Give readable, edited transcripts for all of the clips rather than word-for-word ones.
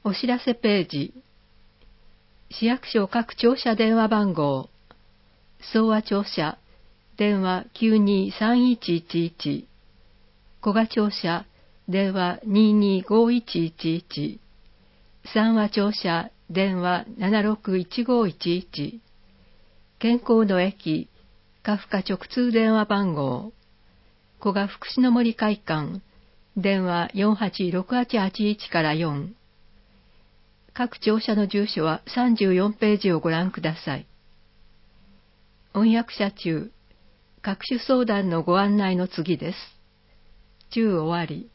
お知らせページ。市役所各庁舎電話番号。総和庁舎、電話923111。古賀庁舎、電話225111。三和庁舎、電話761511。健康の駅、カフカ直通電話番号。古賀福祉の森会館、電話486881から4。各庁舎の住所は34ページをご覧ください。翻訳者中、各種相談のご案内の次です。中終わり。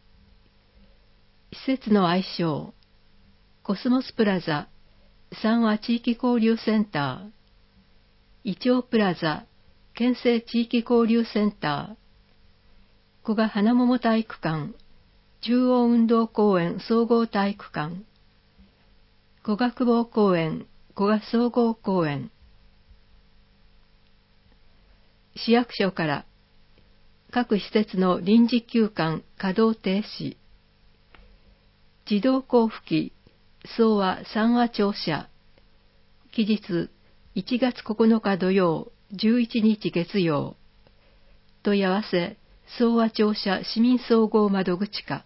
施設の愛称、コスモスプラザ、三和地域交流センター、イチョウプラザ、県政地域交流センター、古賀花桃体育館、中央運動公園総合体育館、古賀久保公園、古賀総合公園。市役所から各施設の臨時休館稼働停止。自動交付機総和三和庁舎。期日1月9日土曜、11日月曜。問い合わせ総和庁舎市民総合窓口課。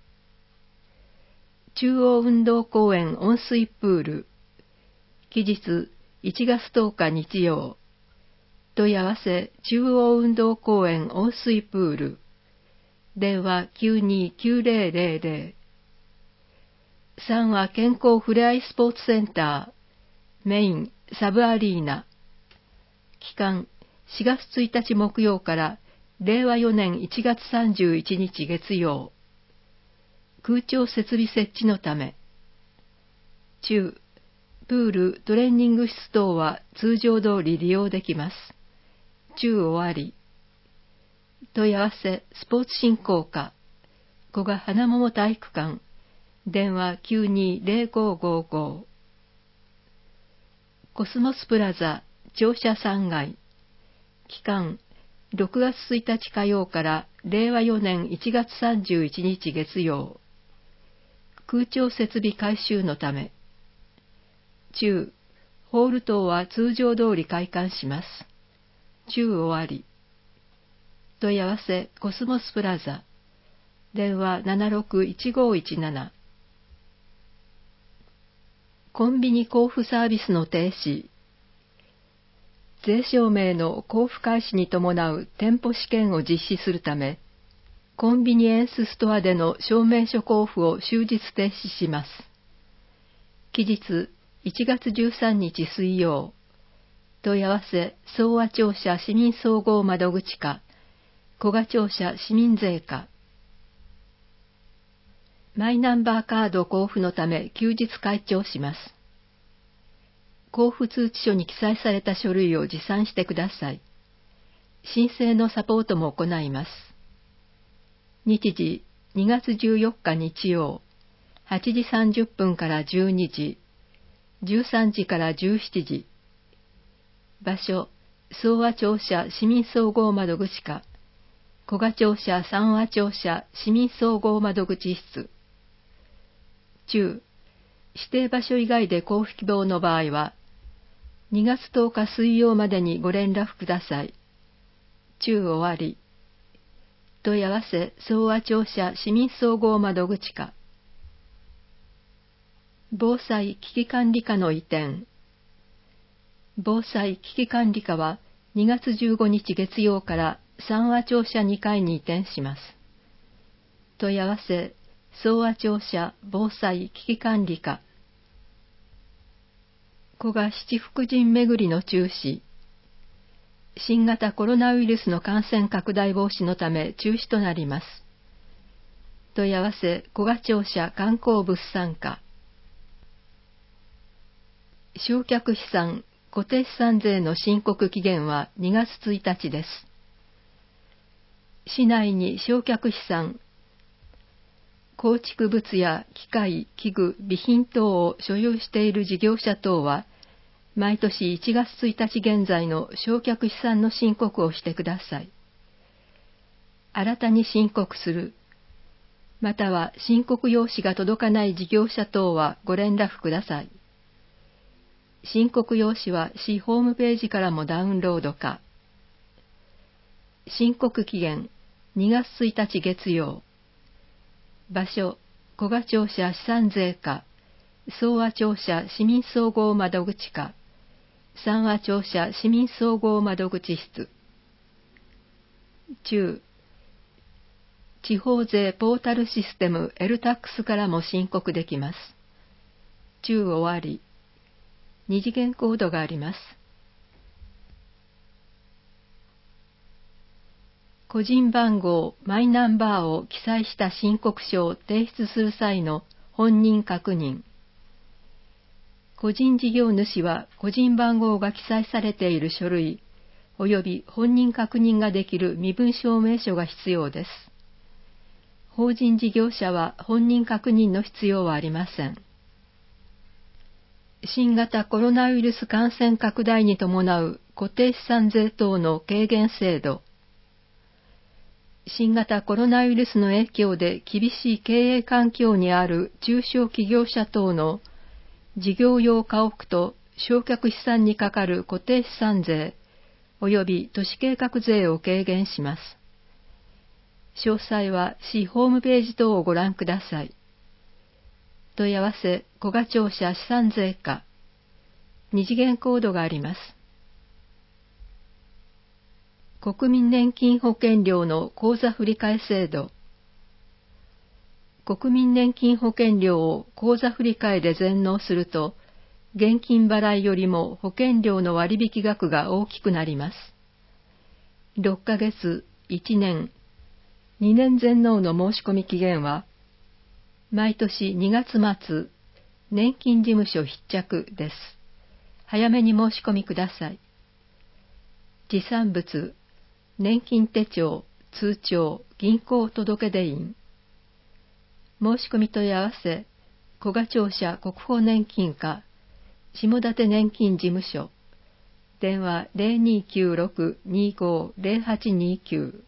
中央運動公園温水プール。期日1月10日日曜。問い合わせ中央運動公園温水プール。電話929000。三和健康ふれあいスポーツセンター。メインサブアリーナ。期間4月1日木曜から令和4年1月31日月曜。空調設備設置のため。中、プール、トレーニング室等は通常通り利用できます。中終わり。問い合わせ、スポーツ振興課、古賀花桃体育館、電話920555。コスモスプラザ、庁舎3階。期間、6月1日火曜から令和4年1月31日月曜。空調設備改修のため。中、ホール等は通常通り開館します。中終わり。問い合わせコスモスプラザ。電話761517。コンビニ交付サービスの停止。税証明の交付開始に伴う店舗試験を実施するため、コンビニエンスストアでの証明書交付を終日停止します。期日1月13日水曜。問い合わせ総和庁舎市民総合窓口課、古賀庁舎市民税課。マイナンバーカード交付のため休日開庁します。交付通知書に記載された書類を持参してください。申請のサポートも行います。日時2月14日日曜、8時30分から12時、13時から17時。場所、総和庁舎市民総合窓口課、古賀庁舎三和庁舎市民総合窓口室。中、指定場所以外で交付希望の場合は、2月10日水曜までにご連絡ください。中終わり。問い合わせ総和庁舎市民総合窓口課。防災危機管理課の移転。防災危機管理課は2月15日月曜から三和庁舎2階に移転します。問い合わせ総和庁舎防災危機管理課。古賀七福神巡りの中止。新型コロナウイルスの感染拡大防止のため中止となります。問い合わせ古賀庁舎観光物産課。償却資産固定資産税の申告期限は2月1日です。市内に償却資産、構築物や機械、器具、備品等を所有している事業者等は、毎年1月1日現在の償却資産の申告をしてください。新たに申告する。 または申告用紙が届かない事業者等はご連絡ください。申告用紙は市ホームページからもダウンロードか。申告期限2月1日月曜。場所、古賀庁舎資産税課、総和庁舎市民総合窓口課、三和庁舎市民総合窓口室。中、地方税ポータルシステム LTAX からも申告できます。中終わり。二次元コードがあります。個人番号、マイナンバーを記載した申告書を提出する際の本人確認。個人事業主は個人番号が記載されている書類、及び本人確認ができる身分証明書が必要です。法人事業者は本人確認の必要はありません。新型コロナウイルス感染拡大に伴う固定資産税等の軽減制度。新型コロナウイルスの影響で厳しい経営環境にある中小企業者等の事業用家屋と償却資産にかかる固定資産税及び都市計画税を軽減します。詳細は市ホームページ等をご覧ください。問い合わせ古賀庁舎資産税課。二次元コードがあります。国民年金保険料の口座振替制度。国民年金保険料を口座振替で全納すると、現金払いよりも保険料の割引額が大きくなります。6ヶ月、1年、2年全納の申し込み期限は、毎年2月末、年金事務所必着です。早めに申し込みください。持参物、年金手帳、通帳、銀行届出印。申し込み問い合わせ、古賀庁舎国保年金課、下館年金事務所。電話0296-25-0829。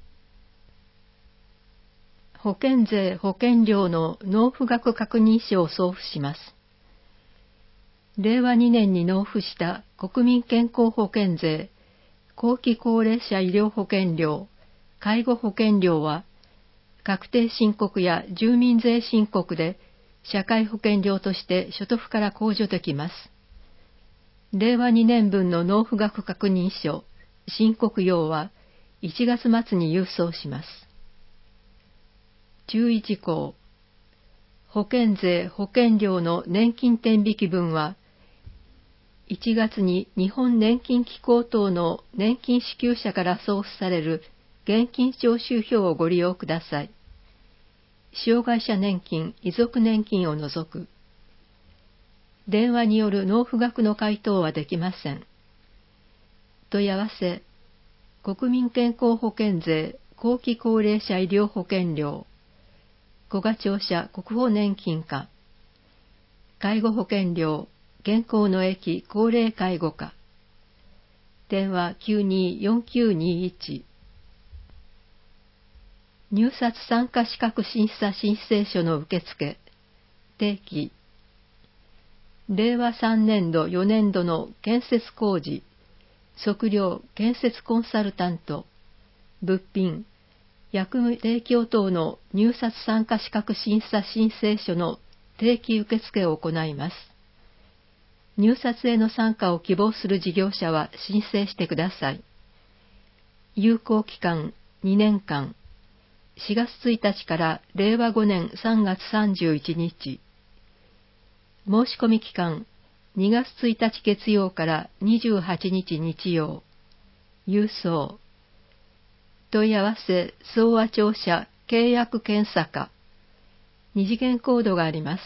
保険税保険料の納付額確認書を送付します。令和2年に納付した国民健康保険税、後期高齢者医療保険料、介護保険料は、確定申告や住民税申告で社会保険料として所得から控除できます。令和2年分の納付額確認書、申告用は1月末に郵送します。注意事項。保険税保険料の年金天引き分は、1月に日本年金機構等の年金支給者から送付される現金徴収票をご利用ください。障害者年金、遺族年金を除く。電話による納付額の回答はできません。問い合わせ、国民健康保険税、後期高齢者医療保険料、古賀庁舎国保年金課、介護保険料、現行の駅高齢介護課、電話924921、入札参加資格審査申請書の受付、定期、令和3年度4年度の建設工事、測量建設コンサルタント、物品、薬務提供等の入札参加資格審査申請書の定期受付を行います。入札への参加を希望する事業者は申請してください。有効期間2年間、4月1日から令和5年3月31日。申し込み期間2月1日月曜から28日日曜。郵送。問い合わせ総和庁舎契約検査課。二次元コードがあります。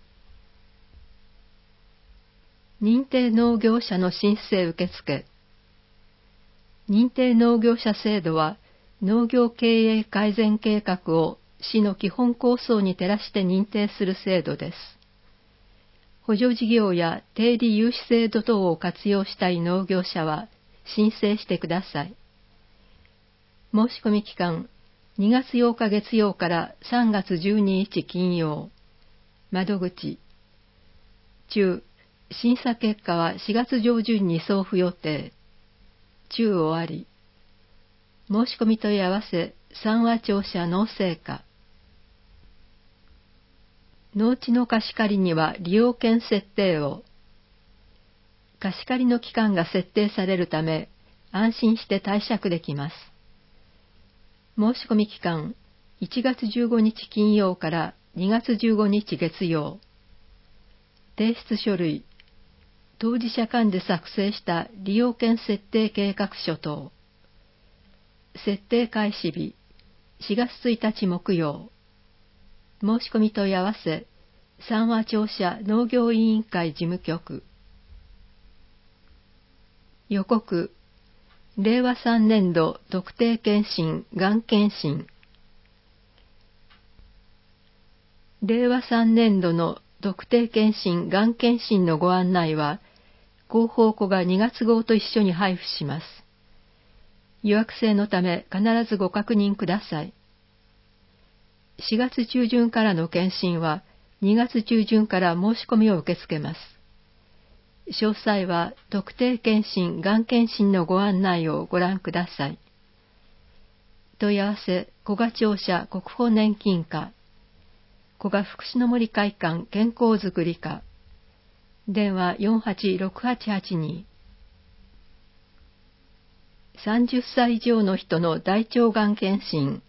認定農業者の申請受付。認定農業者制度は農業経営改善計画を市の基本構想に照らして認定する制度です。補助事業や低利融資制度等を活用したい農業者は申請してください。申し込み期間 2月8日月曜から3月12日金曜。窓口。中、審査結果は4月上旬に送付予定。中終わり。申し込み問い合わせ、三和庁舎農政課。農地の貸し借りには利用権設定を。貸し借りの期間が設定されるため、安心して貸借できます。申し込み期間、1月15日金曜から2月15日月曜。提出書類、当事者間で作成した利用権設定計画書等。設定開始日、4月1日木曜。申し込み問い合わせ、三和庁舎農業委員会事務局。予告、令和3年度特定健診がん検診。令和3年度の特定健診がん検診のご案内は、広報庫が2月号と一緒に配布します。予約制のため必ずご確認ください。4月中旬からの検診は、2月中旬から申し込みを受け付けます。詳細は特定健診がん検診のご案内をご覧ください。問い合わせ、古賀庁舎国保年金課、古賀福祉の森会館健康づくり課、電話486882。30歳以上の人の大腸がん検診。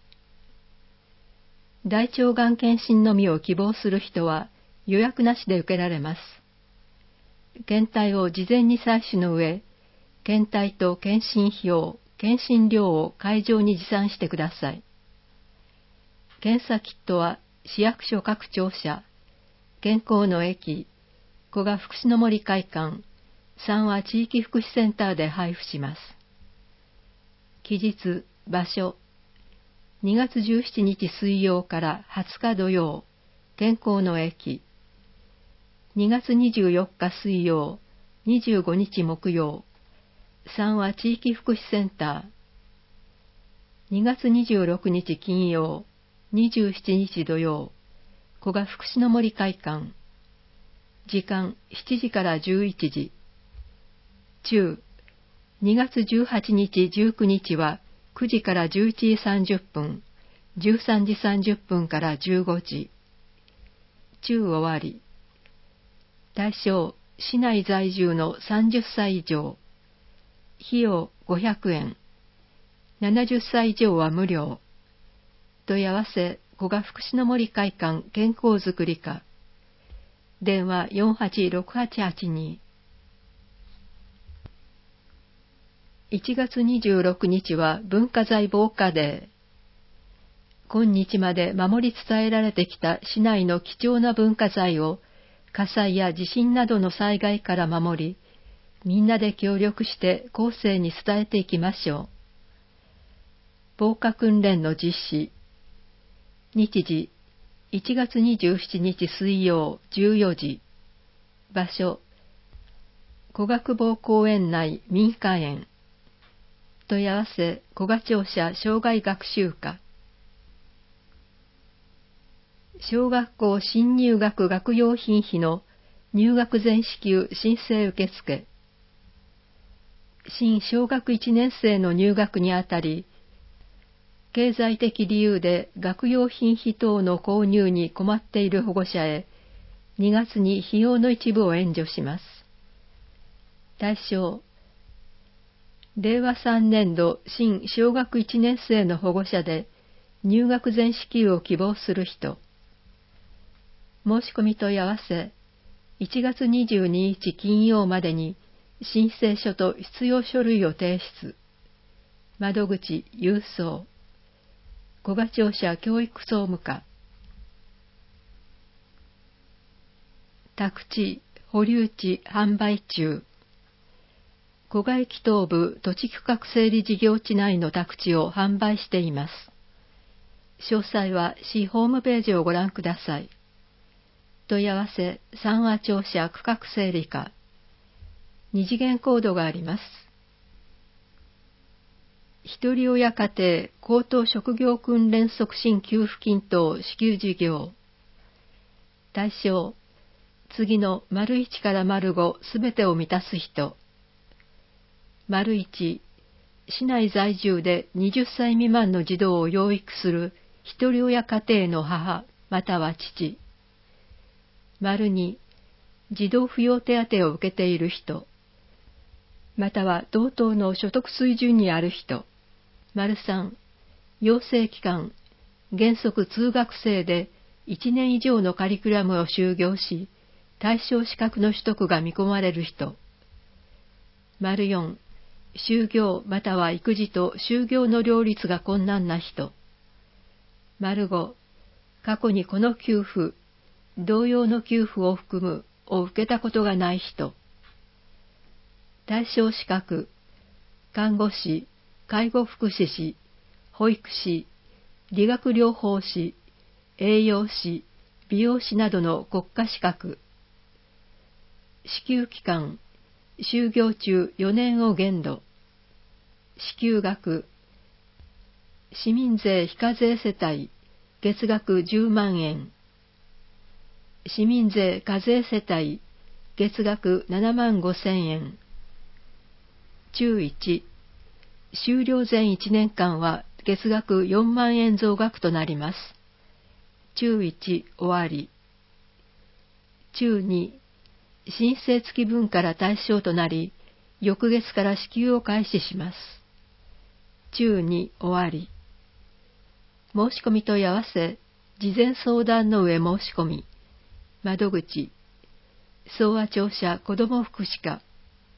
大腸がん検診のみを希望する人は予約なしで受けられます。検体を事前に採取の上、検体と検診費用、検診料を会場に持参してください。検査キットは市役所各庁舎、健康の駅、古賀福祉の森会館、三和地域福祉センターで配布します。期日、場所、2月17日水曜から20日土曜、健康の駅。2月24日水曜、25日木曜、三和地域福祉センター。2月26日金曜、27日土曜、古賀福祉の森会館。時間7時から11時。中、2月18日19日は9時から11時30分、13時30分から15時。中終わり。対象、市内在住の30歳以上。費用500円。70歳以上は無料。問い合わせ、古賀福祉の森会館健康づくり課。電話486882。1月26日は文化財防火デー。今日まで守り伝えられてきた市内の貴重な文化財を火災や地震などの災害から守り、みんなで協力して後世に伝えていきましょう。防火訓練の実施。日時、1月27日水曜14時。場所、古賀久保公園内民家園。問い合わせ、古賀庁舎障害学習課。小学校新入学学用品費の入学前支給申請受付。新小学1年生の入学にあたり、経済的理由で学用品費等の購入に困っている保護者へ、2月に費用の一部を援助します。対象、令和3年度新小学1年生の保護者で入学前支給を希望する人。申し込み問い合わせ、1月22日金曜までに申請書と必要書類を提出。窓口郵送。古賀庁舎教育総務課。宅地、保留地販売中。古賀駅東部土地区画整理事業地内の宅地を販売しています。詳細は市ホームページをご覧ください。問い合わせ、三和庁舎区画整理課。2次元コードがあります。 ひとり親家庭高等職業訓練促進給付金等支給事業。対象、次の丸1から丸5すべてを満たす人。丸1、市内在住で20歳未満の児童を養育するひとり親家庭の母または父。丸2、児童扶養手当を受けている人、または同等の所得水準にある人。丸3、養成機関、原則通学生で1年以上のカリキュラムを修行し、対象資格の取得が見込まれる人。丸4、就業または育児と就業の両立が困難な人。丸5、過去にこの給付、同様の給付を含むを受けたことがない人。対象資格、看護師、介護福祉士、保育士、理学療法士、栄養士、美容師などの国家資格。支給期間、就業中4年を限度。支給額、市民税非課税世帯、月額10万円。市民税課税世帯、月額7万5千円。中1、終了前1年間は月額4万円増額となります。中1終わり。中2、申請付き分から対象となり、翌月から支給を開始します。中2終わり。申し込み問い合わせ、事前相談の上申し込み。窓口、総和庁舎子ども福祉課。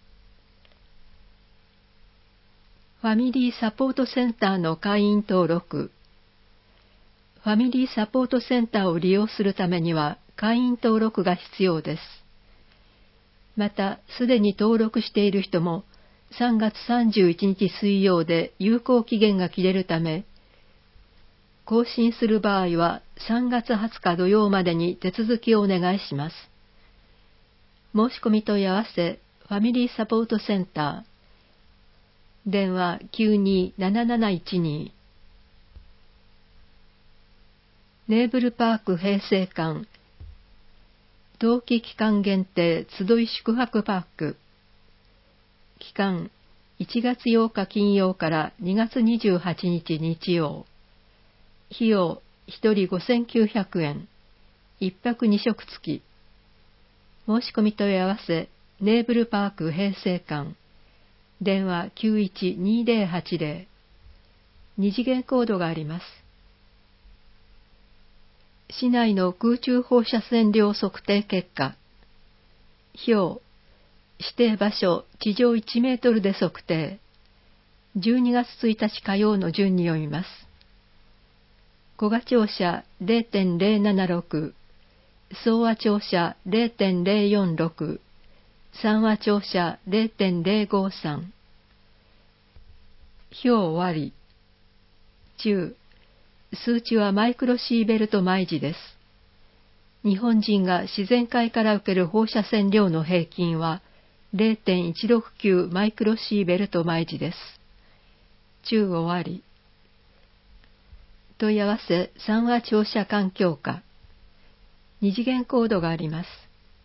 ファミリーサポートセンターの会員登録。ファミリーサポートセンターを利用するためには会員登録が必要です。また、すでに登録している人も3月31日水曜で有効期限が切れるため、更新する場合は3月20日土曜までに手続きをお願いします。申し込み問い合わせ、ファミリーサポートセンター。電話927712。ネーブルパーク平成館、冬季期間限定集い宿泊パーク。期間1月8日金曜から2月28日日曜。費用1人5900円。1泊2食付き。申し込み問い合わせ、ネーブルパーク平成館。電話912080。二次元コードがあります。市内の空中放射線量測定結果。表、指定場所地上1メートルで測定。12月1日火曜の順に読みます。古賀庁舎 0.076、総和庁舎 0.046、三和庁舎 0.053。表終わり。中、数値はマイクロシーベルト毎時です。日本人が自然界から受ける放射線量の平均は 0.169 マイクロシーベルト毎時です。中終わり。問い合わせ三和庁舎環境課。二次元コードがあります。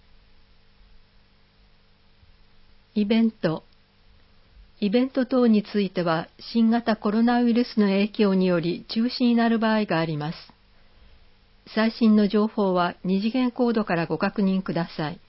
イベント。イベント等については新型コロナウイルスの影響により中止になる場合があります。最新の情報は二次元コードからご確認ください。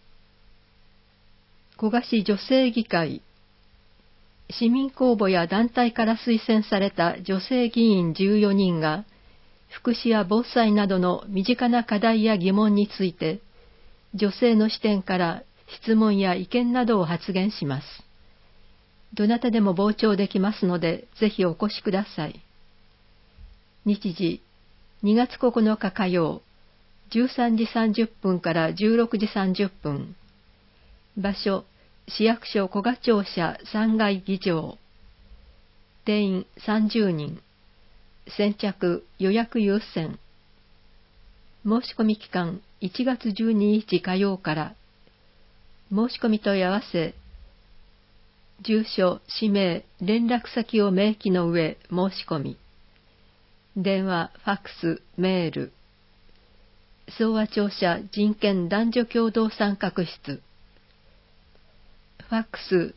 古賀市女性議会。市民公募や団体から推薦された女性議員14人が、福祉や防災などの身近な課題や疑問について、女性の視点から質問や意見などを発言します。どなたでも傍聴できますので、ぜひお越しください。日時、2月9日火曜、13時30分から16時30分。場所、市役所古賀庁舎3階議場。定員30人。先着予約優先。申し込み期間1月12日火曜から。申し込み問い合わせ住所、氏名、連絡先を明記の上申し込み。電話、ファックス、メール。総和庁舎人権男女共同参画室。ファックス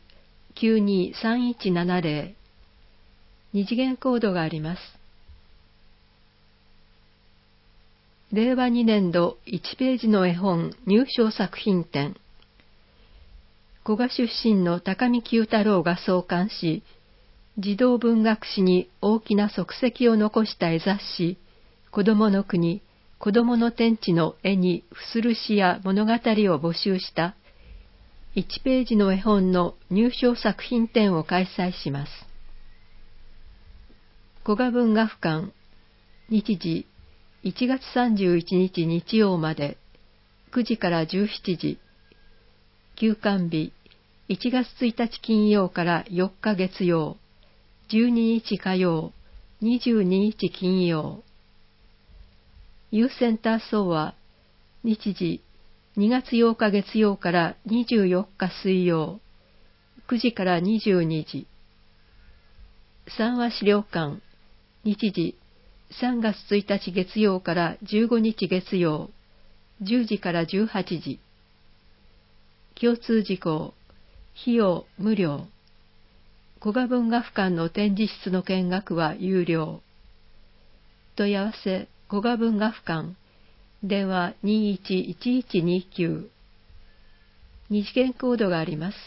923170。二次元コードがあります。令和2年度1ページの絵本入賞作品展。古賀出身の高見九太郎が創刊し、児童文学史に大きな足跡を残した絵雑誌、子供の国、子供の天地の絵に付する詩や物語を募集した1ページの絵本の入賞作品展を開催します。古賀文学館、日時1月31日日曜まで9時から17時、休館日1月1日金曜から4日月曜、12日火曜、22日金曜。ユーセンター総和、日時2月8日月曜から24日水曜、9時から22時。三和資料館、日時3月1日月曜から15日月曜、10時から18時。共通事項、費用無料。古賀文学館の展示室の見学は有料。問い合わせ、古賀文学館、電話211129。二次元コードがあります。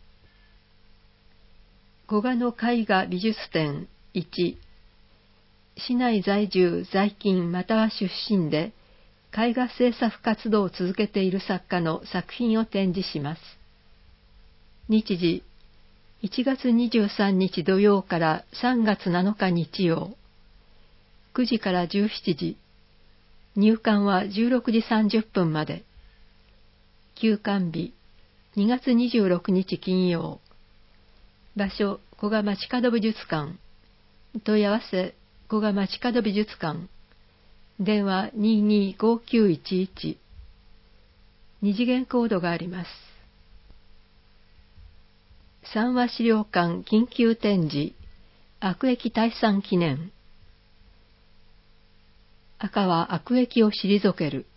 古賀の絵画美術展1。市内在住在勤または出身で絵画制作活動を続けている作家の作品を展示します。日時1月23日土曜から3月7日日曜、9時から17時。入館は16時30分まで。休館日2月26日金曜。場所古賀町角美術館。問い合わせ古賀町角美術館。電話225911。二次元コードがあります。三和資料館緊急展示、悪役退散記念。赤は悪役を退ける。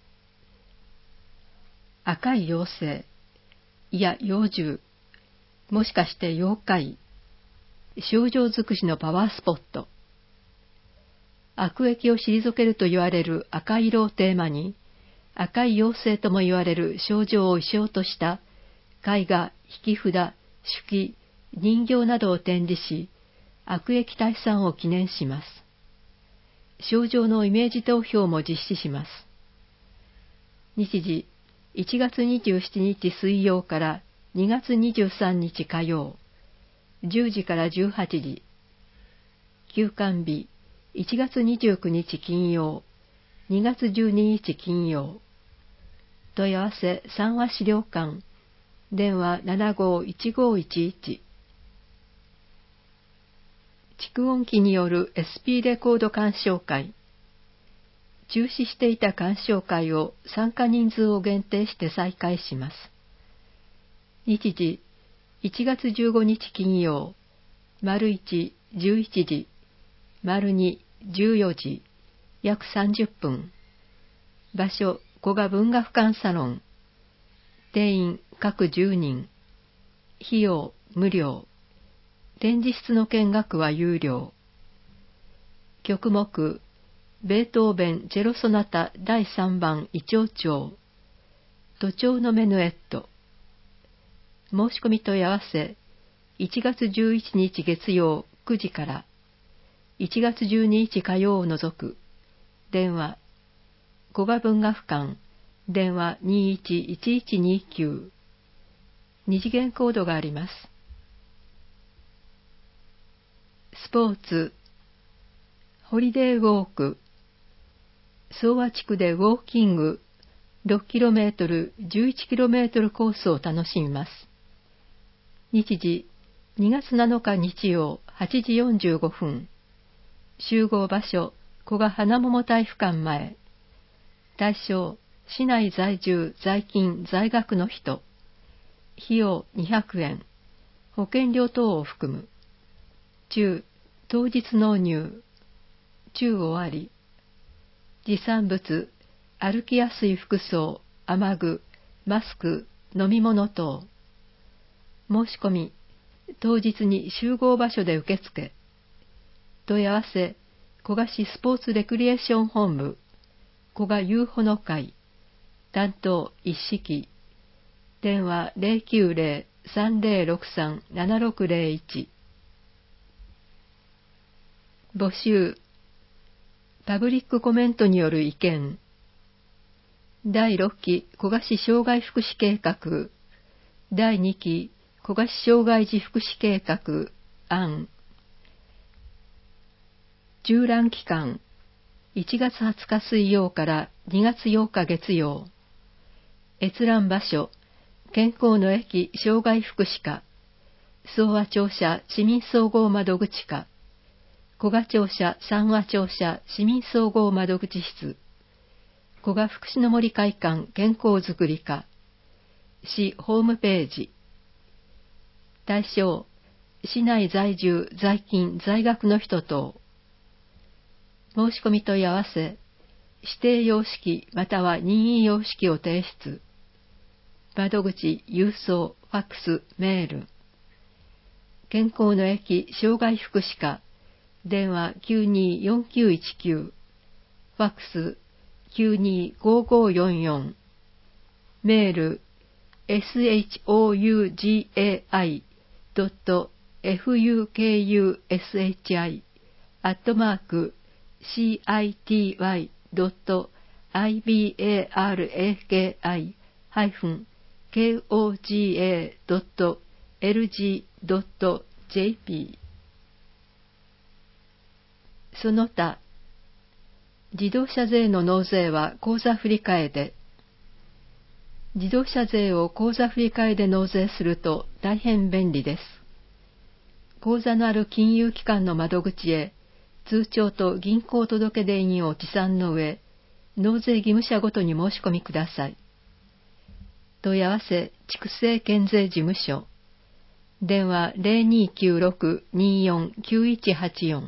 赤い妖精、いや妖獣、もしかして妖怪、症状尽くしのパワースポット。悪役を退けると言われる赤色をテーマに、赤い妖精とも言われる症状を意匠とした絵画、引き札、手記、人形などを展示し、悪役退散を記念します。症状のイメージ投票も実施します。日時1月27日水曜から2月23日火曜、10時から18時。休館日1月29日金曜、2月12日金曜。問い合わせ三和資料館。電話751511。蓄音機による SP レコード鑑賞会。中止していた鑑賞会を参加人数を限定して再開します。日時1月15日金曜、1、11時、2、14時、約30分。場所、古賀文学館サロン。定員各10人。費用無料。展示室の見学は有料。曲目、ベートーベンチェロソナタ第3番イチョウ調。都庁のメヌエット。申し込み問い合わせ、1月11日月曜9時から、1月12日火曜を除く。電話、古賀文学館、電話211129。二次元コードがあります。スポーツ、ホリデーウォーク。総和地区でウォーキング 6km、11km コースを楽しみます。日時2月7日日曜8時45分。集合場所古賀花桃体育館前。対象市内在住在勤在学の人。費用200円。 保険料等を含む。中、当日納入。中終わり。持参物、歩きやすい服装、雨具、マスク、飲み物等。申し込み、当日に集合場所で受付。問い合わせ、古賀市スポーツレクリエーション本部、古賀遊歩の会、担当一式、電話090-3063-7601。募集、パブリックコメントによる意見。第6期古賀市障害福祉計画、第2期古賀市障害児福祉計画案。縦覧期間、1月20日水曜から2月8日月曜。閲覧場所、健康の駅障害福祉課、総和庁舎市民総合窓口課、古賀庁舎三和庁舎市民総合窓口室、古賀福祉の森会館健康づくり課、市ホームページ。対象、市内在住在勤在学の人等。申し込み問い合わせ、指定様式または任意様式を提出。窓口、郵送、ファックス、メール。健康の駅障害福祉課、電話924919、ファックス925544、メール shougaishiki@koga.lg.jp。 その他、自動車税の納税は口座振替で。自動車税を口座振替で納税すると大変便利です。口座のある金融機関の窓口へ通帳と銀行届出印を持参の上、納税義務者ごとに申し込みください。問い合わせ、畜生県税事務所。電話0296-249184。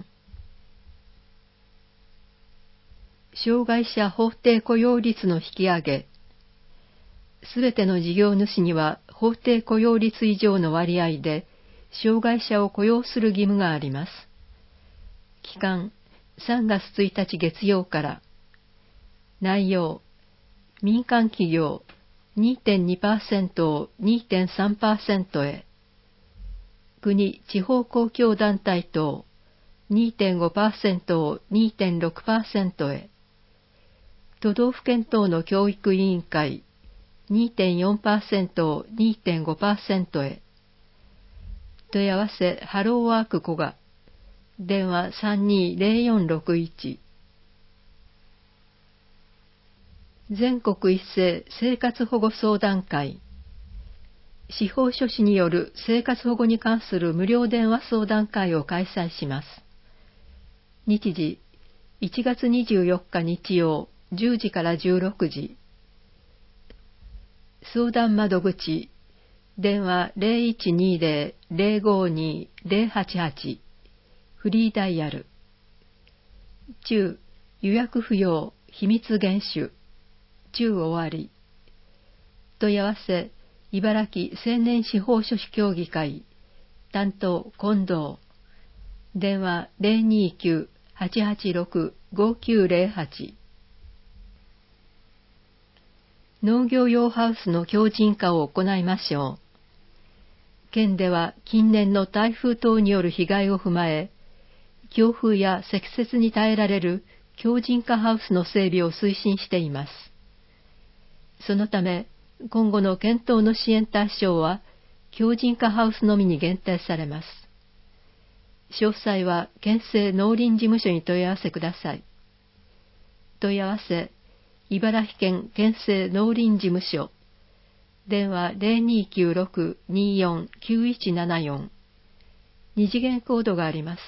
障害者法定雇用率の引き上げ。すべての事業主には法定雇用率以上の割合で障害者を雇用する義務があります。期間3月1日月曜から。内容、民間企業 2.2% を 2.3% へ。国・地方公共団体等 2.5% を 2.6% へ。都道府県等の教育委員会 2.4% を 2.5% へ。問い合わせハローワーク古賀。電話320461。全国一斉生活保護相談会。司法書士による生活保護に関する無料電話相談会を開催します。日時、1月24日日曜、10時から16時。相談窓口、電話0120-052-088、フリーダイヤル。中、予約不要、秘密厳守。中終わり。問い合わせ、茨城青年司法書士協議会、担当近藤。電話029-886-5908。農業用ハウスの強靭化を行いましょう。県では近年の台風等による被害を踏まえ、強風や積雪に耐えられる強靭化ハウスの整備を推進しています。そのため、今後の検討の支援対象は、強靭化ハウスのみに限定されます。詳細は県政農林事務所に問い合わせください。問い合わせ、茨城県県政農林事務所。電話0296-249174。二次元コードがあります。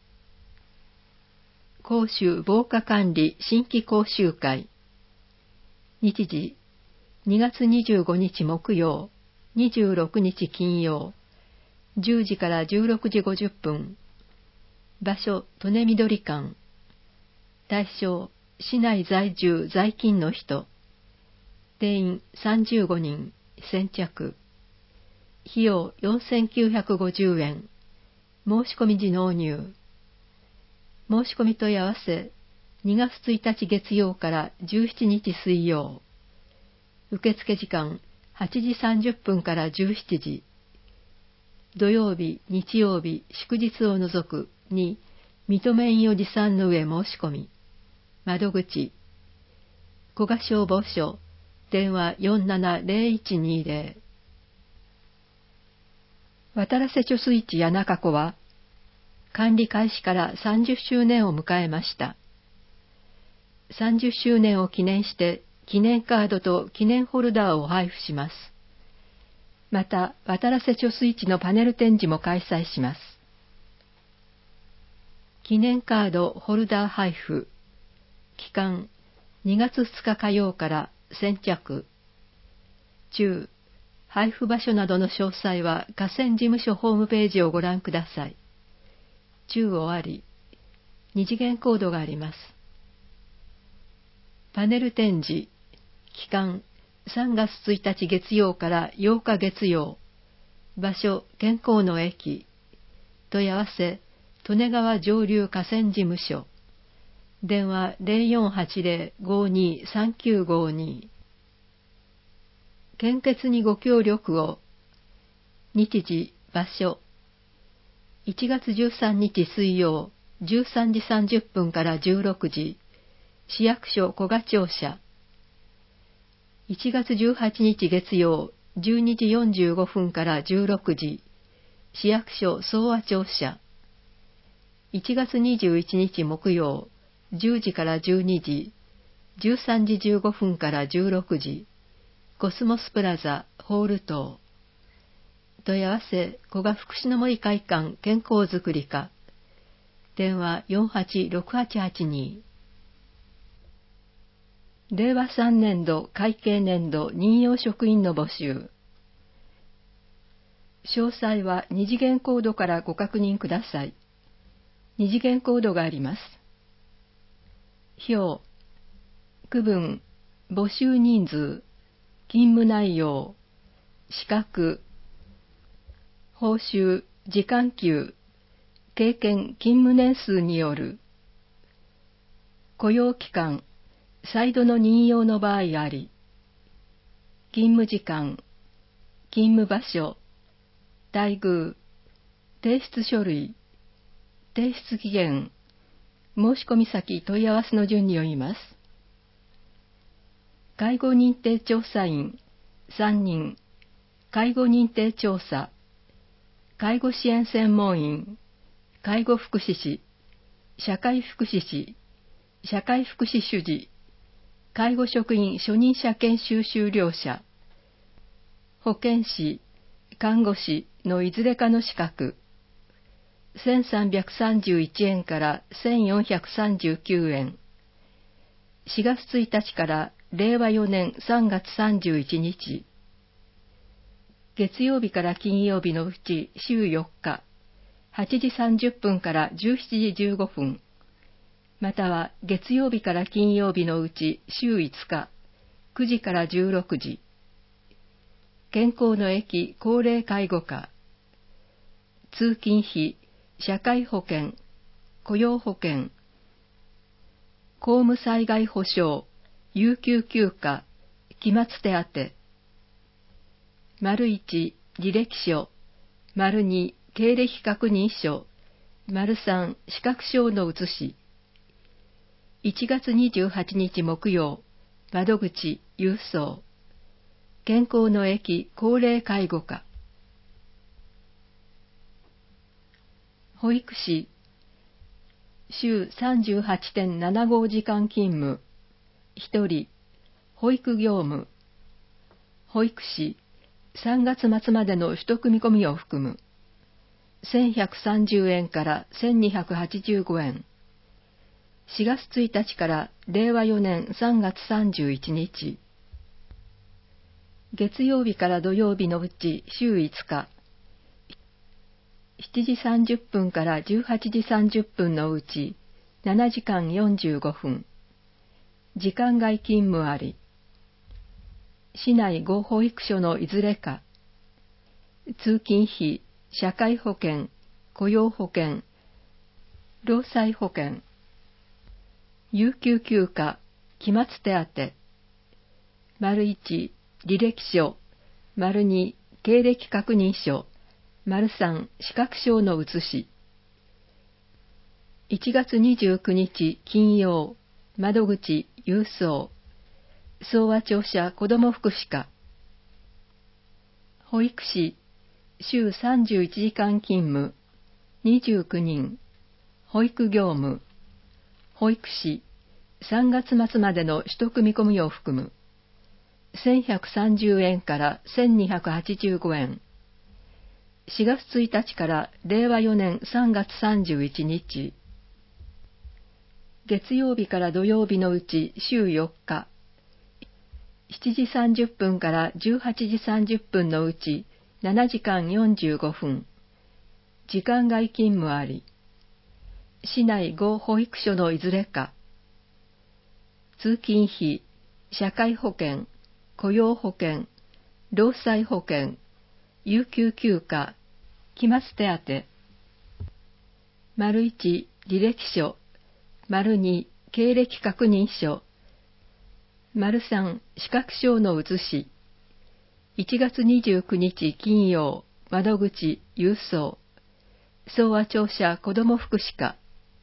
公衆防火管理新規講習会。日時、2月25日木曜、26日金曜。 10時から16時50分。場所、利根緑館。対象、市内在住在勤の人。定員35人、先着。費用4950円。申し込み時納入。申し込み問い合わせ、2月1日月曜から17日水曜。受付時間8時30分から17時。土曜日、日曜日、祝日を除くに認め印を持参の上申し込み。窓口、古賀消防署、電話470120。渡良瀬貯水池谷中湖は、管理開始から30周年を迎えました。30周年を記念して、記念カードと記念ホルダーを配布します。また、渡良瀬貯水池のパネル展示も開催します。記念カードホルダー配布。期間、2月2日火曜から先着。中、配布場所などの詳細は河川事務所ホームページをご覧ください。中終わり。二次元コードがあります。パネル展示。期間、3月1日月曜から8日月曜。場所、健康の駅。問い合わせ、利根川上流河川事務所。電話0480-523952。献血にご協力を。日時、場所。1月13日水曜、13時30分から16時。市役所古賀庁舎。1月18日月曜、12時45分から16時。市役所総和庁舎。1月21日木曜、10時から12時。13時15分から16時。コスモスプラザホール棟。問い合わせ、古賀福祉の森会館健康づくり課。電話486882。令和3年度会計年度任用職員の募集。詳細は二次元コードからご確認ください。二次元コードがあります。表、区分、募集人数、勤務内容、資格、報酬、時間給、経験、勤務年数による。雇用期間、再度の任用の場合あり。勤務時間、勤務場所、待遇、提出書類、提出期限、申し込み先問い合わせの順に読みます。介護認定調査員3人、介護認定調査、介護支援専門員、介護福祉士、社会福祉士、社会福祉主事、介護職員初任者研修修了者、保健師、看護師のいずれかの資格、1331円から1439円。4月1日から令和4年3月31日。月曜日から金曜日のうち週4日、8時30分から17時15分。または月曜日から金曜日のうち週5日、9時から16時。健康の駅高齢介護課。通勤費、社会保険、雇用保険、公務災害保障、有給休暇、期末手当。1、履歴書、2、経歴確認書、3、資格証の写し。1月28日木曜、窓口、郵送。健康の駅高齢介護課。保育士、週 38.75 時間勤務、1人、保育業務。保育士、3月末までの取得見込みを含む。1130円から1285円。4月1日から令和4年3月31日。月曜日から土曜日のうち週5日。 7時30分から18時30分のうち7時間45分。時間外勤務あり。市内5保育所のいずれか。通勤費、社会保険、雇用保険、労災保険。有給休暇、期末手当。1、履歴書。2、経歴確認書。3、資格証の写し。1月29日金曜、窓口郵送。総和庁舎子ども福祉課。保育士、週31時間勤務、29人。保育業務。保育士、3月末までの取得見込みを含む。1130円から1285円。4月1日から令和4年3月31日。月曜日から土曜日のうち週4日。7時30分から18時30分のうち7時間45分。時間外勤務あり。市内5保育所のいずれか。通勤費、社会保険、雇用保険、労災保険、有給休暇、期末手当。1、履歴書。2、経歴確認書。3、資格証の写し。1月29日金曜、窓口郵送。総和庁舎子ども福祉課。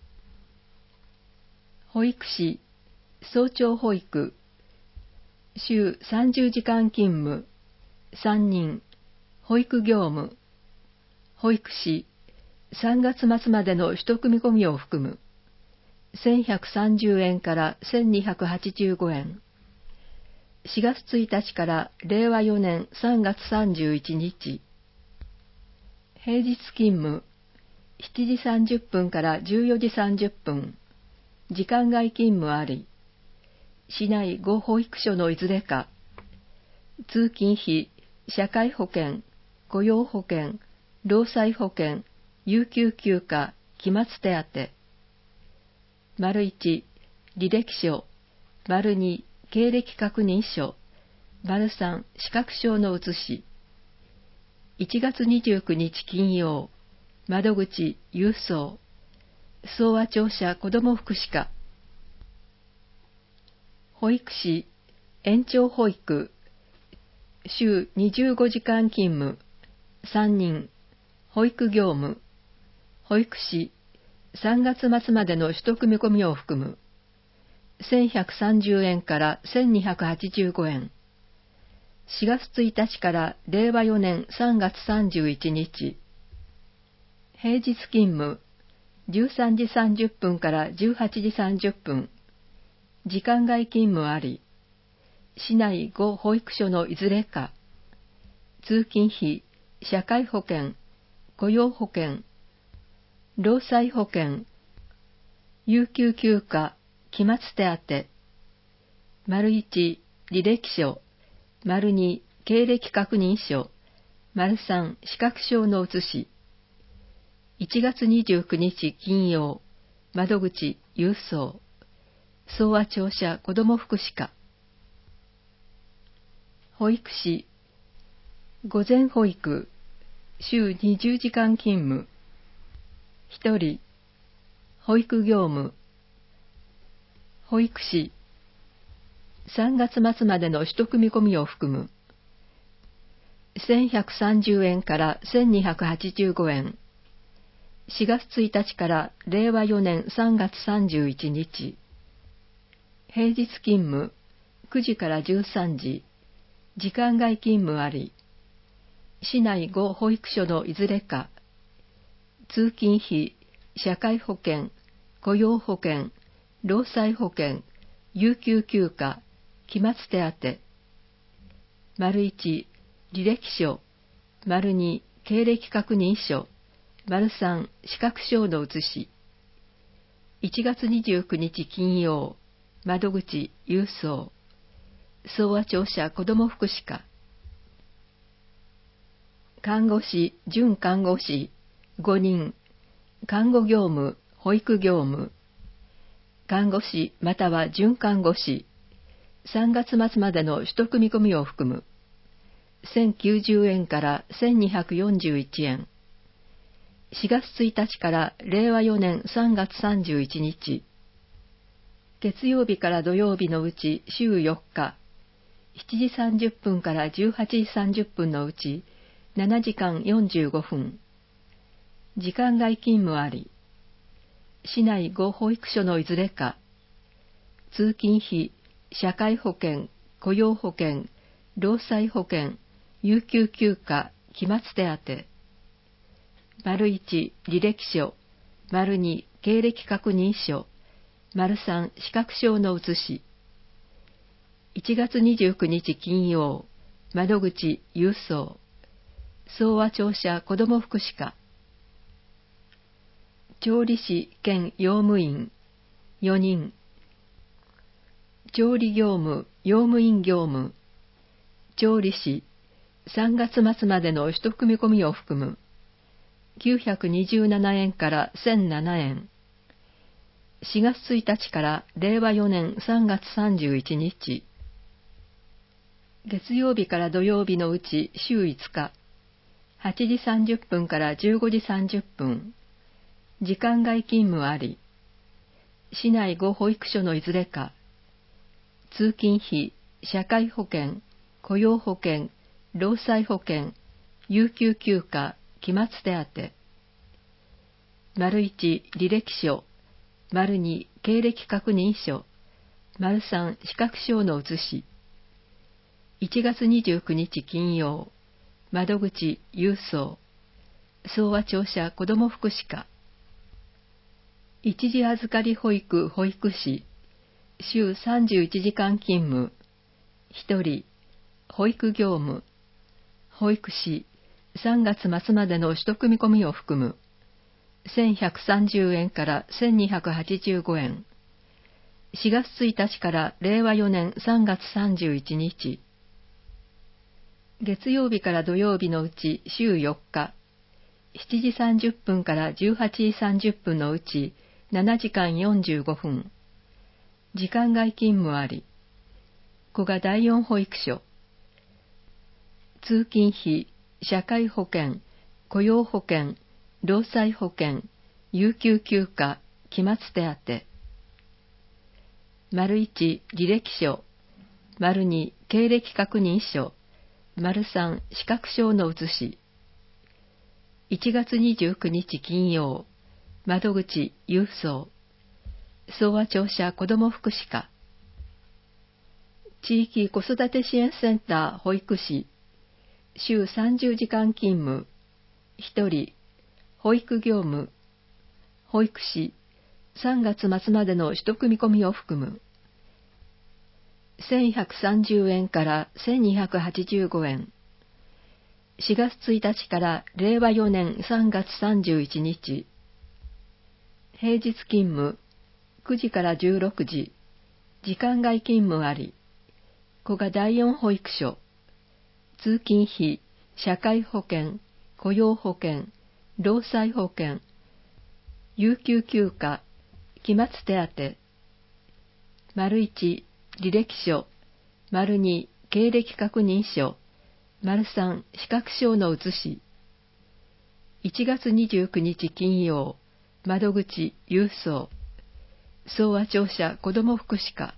保育士、早朝保育。週30時間勤務。3人。保育業務。保育士、3月末までの取得見込みを含む。1130円から1285円。4月1日から令和4年3月31日。平日勤務。7時30分から14時30分。時間外勤務あり。市内5保育所のいずれか。通勤費、社会保険、雇用保険、労災保険、有給休暇、期末手当。1、履歴書。2、経歴確認書。3、資格証の写し。1月29日金曜、窓口郵送。総和庁舎子ども福祉課。保育士、延長保育。週25時間勤務。3人。保育業務。保育士、3月末までの取得見込みを含む。1130円から1285円。4月1日から令和4年3月31日。平日勤務。13時30分から18時30分。時間外勤務あり。市内5保育所のいずれか。通勤費、社会保険、雇用保険、労災保険、有給休暇、期末手当。1、履歴書。2、経歴確認書。3、資格証の写し。1月29日金曜、窓口郵送。総和庁舎子ども福祉課。保育士、午前保育、週20時間勤務。1人。保育業務。保育士、3月末までの取得見込みを含む。1130円から1285円。4月1日から令和4年3月31日。平日勤務、9時から13時。時間外勤務あり。市内5保育所のいずれか。通勤費、社会保険、雇用保険、労災保険、有給休暇、期末手当。1、履歴書。2、経歴確認書。3、資格証の写し。1月29日金曜、窓口郵送。総和庁舎子ども福祉課。看護師、準看護師、 5人、看護業務、保育業務、看護師または準看護師、3月末までの取得見込みを含む、1090円から1241円。4月1日から令和4年3月31日。月曜日から土曜日のうち週4日、7時30分から18時30分のうち7時間45分。時間外勤務あり。市内5保育所のいずれか。通勤費、社会保険、雇用保険、労災保険、有給休暇、期末手当。1、履歴書。2、経歴確認書。3、資格証の写し。1月29日金曜、窓口、郵送。総和庁舎子ども福祉課。調理師兼用務員、4人。調理業務、用務員業務。調理師、3月末までの取得見込みを含む。927円から1007円。4月1日から令和4年3月31日。月曜日から土曜日のうち週5日。8時30分から15時30分。時間外勤務あり。市内5保育所のいずれか。通勤費、社会保険、雇用保険、労災保険、有給休暇、期末手当。1、履歴書。2、経歴確認書。3、資格証の写し。1月29日金曜。窓口、郵送。総和庁舎子ども福祉課。一時預かり保育保育士。週31時間勤務。1人。保育業務。保育士。3月末までの取得見込みを含む。1130円から1285円。4月1日から令和4年3月31日。月曜日から土曜日のうち週4日。7時30分から18時30分のうち7時間45分。時間外勤務あり。古賀第4保育所。通勤費、社会保険、雇用保険、労災保険、有給休暇、期末手当。1、履歴書。2、経歴確認書。3、資格証の写し。1月29日金曜。窓口、郵送。総和庁舎子ども福祉課。地域子育て支援センター保育士。週30時間勤務。1人。保育業務。保育士。3月末までの取得見込みを含む。1130円から1285円。4月1日から令和4年3月31日。平日勤務。9時から16時。時間外勤務あり。古賀第4保育所。通勤費、社会保険、雇用保険、労災保険、有給休暇、期末手当。1、履歴書。2、経歴確認書。3、資格証の写し。1月29日金曜。窓口、郵送。総和庁舎子ども福祉課。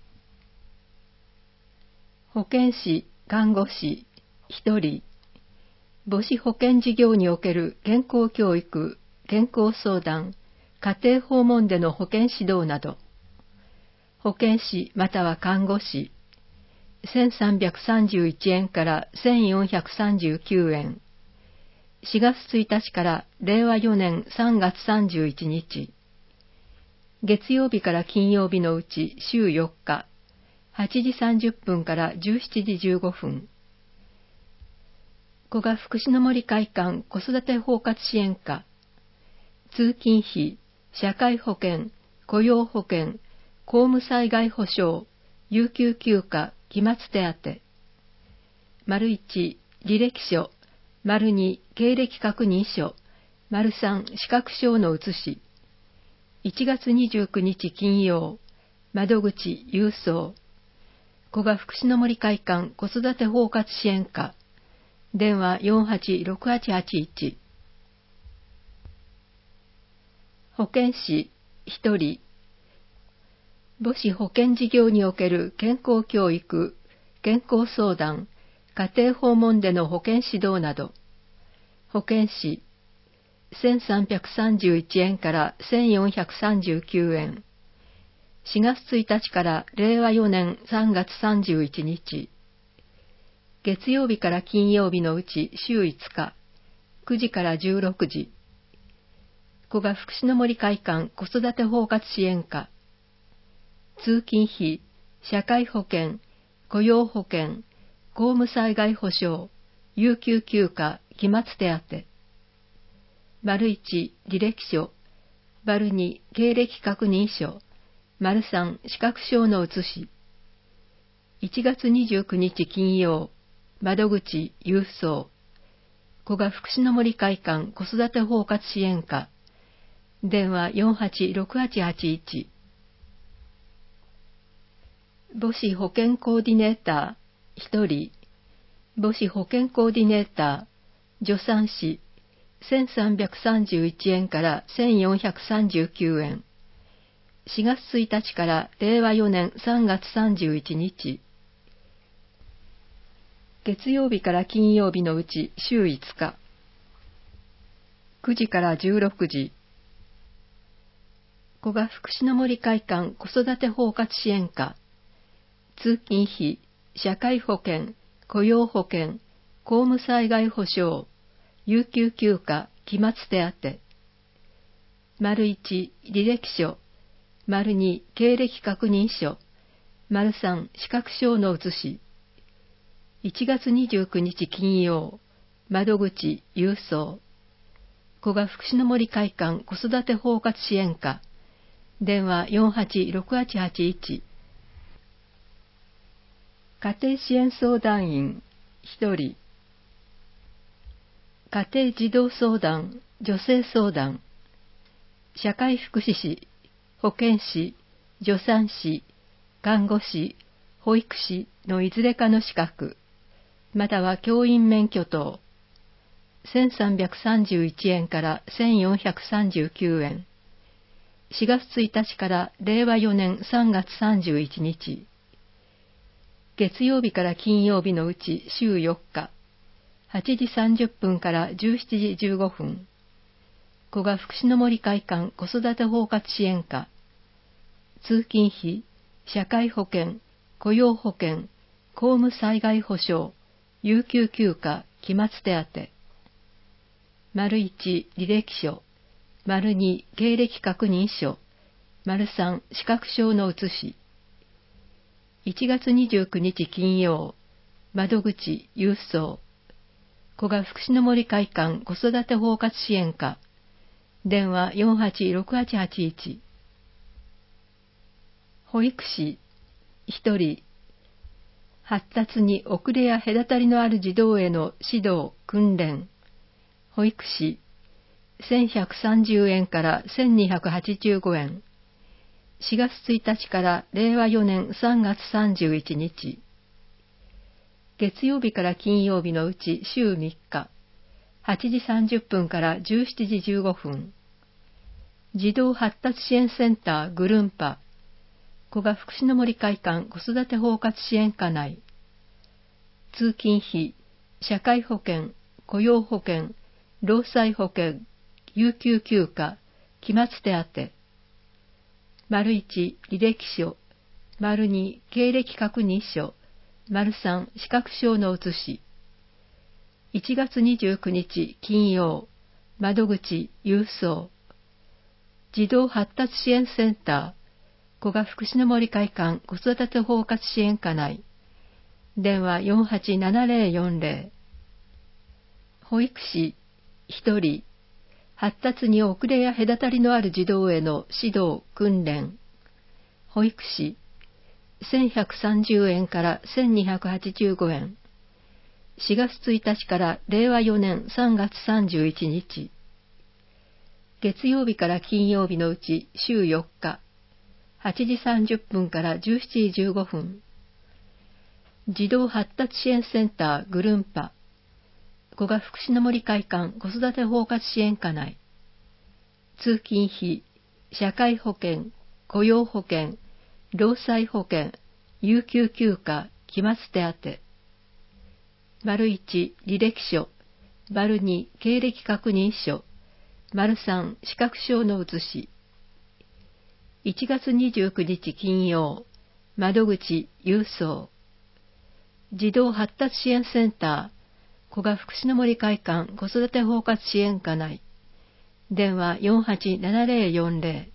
保健師、看護師、1人。母子保健事業における健康教育、健康相談、家庭訪問での保健指導など。保健師または看護師。1331円から1439円。4月1日から令和4年3月31日。月曜日から金曜日のうち週4日。8時30分から17時15分。古賀福祉の森会館子育て包括支援課。通勤費、社会保険、雇用保険、公務災害保障、有給休暇、期末手当。1、履歴書。2、経歴確認書。 3視覚症の写し。1月29日金曜、窓口郵送。古賀福祉の森会館子育て包括支援課。電話486881。保健師1人。母子保健事業における健康教育、健康相談、家庭訪問での保健指導など。保健師1331円から1439円。4月1日から令和4年3月31日。月曜日から金曜日のうち週5日、9時から16時。古賀福祉の森会館子育て包括支援課。通勤費、社会保険、雇用保険、公務災害保障、有給休暇、期末手当。1、履歴書。2、経歴確認書。3、資格証の写し。1月29日金曜、窓口郵送。古賀福祉の森会館子育て包括支援課。電話486881。母子保健コーディネーター1人。母子保健コーディネーター、助産師1331円から1439円。4月1日から令和4年3月31日。月曜日から金曜日のうち週5日。9時から16時。古賀福祉の森会館子育て包括支援課。通勤費、社会保険、雇用保険、公務災害保障、有給休暇、期末手当。1、履歴書。2、経歴確認書。3、資格証の写し。1月29日金曜、窓口郵送。古賀福祉の森会館子育て包括支援課。電話486881。家庭支援相談員1人。家庭児童相談、女性相談。社会福祉士、保健師、助産師、看護師、保育士のいずれかの資格、または教員免許等。1331円から1439円。4月1日から令和4年3月31日。月曜日から金曜日のうち週4日、8時30分から17時15分。古賀福祉の森会館子育て包括支援課。通勤費、社会保険、雇用保険、公務災害保障、有給休暇、期末手当。1、履歴書。2、経歴確認書。3、資格証の写し。1月29日金曜、窓口郵送。古賀福祉の森会館子育て包括支援課。電話486881。保育士1人。発達に遅れや隔たりのある児童への指導・訓練。保育士1130円から1285円。4月1日から令和4年3月31日。月曜日から金曜日のうち週3日。8時30分から17時15分。児童発達支援センターぐるんぱ。古賀福祉の森会館子育て包括支援課内。通勤費、社会保険、雇用保険、労災保険、有給休暇、期末手当。1、履歴書。2、経歴確認書。3、資格証の写し。1月29日金曜、窓口郵送。児童発達支援センター、古賀福祉の森会館子育て包括支援課内。電話487040。保育士1人。発達に遅れや隔たりのある児童への指導・訓練。保育士1130円から1285円。4月1日から令和4年3月31日。 月曜日から金曜日のうち週4日、8時30分から17時15分。児童発達支援センターぐるんぱ、古賀福祉の森会館子育て包括支援課内。通勤費、社会保険、雇用保険、労災保険、有給休暇、期末手当。1、履歴書。2、経歴確認書。3、資格証の写し。1月29日金曜、窓口郵送。児童発達支援センター、古賀福祉の森会館子育て包括支援課内。電話487040。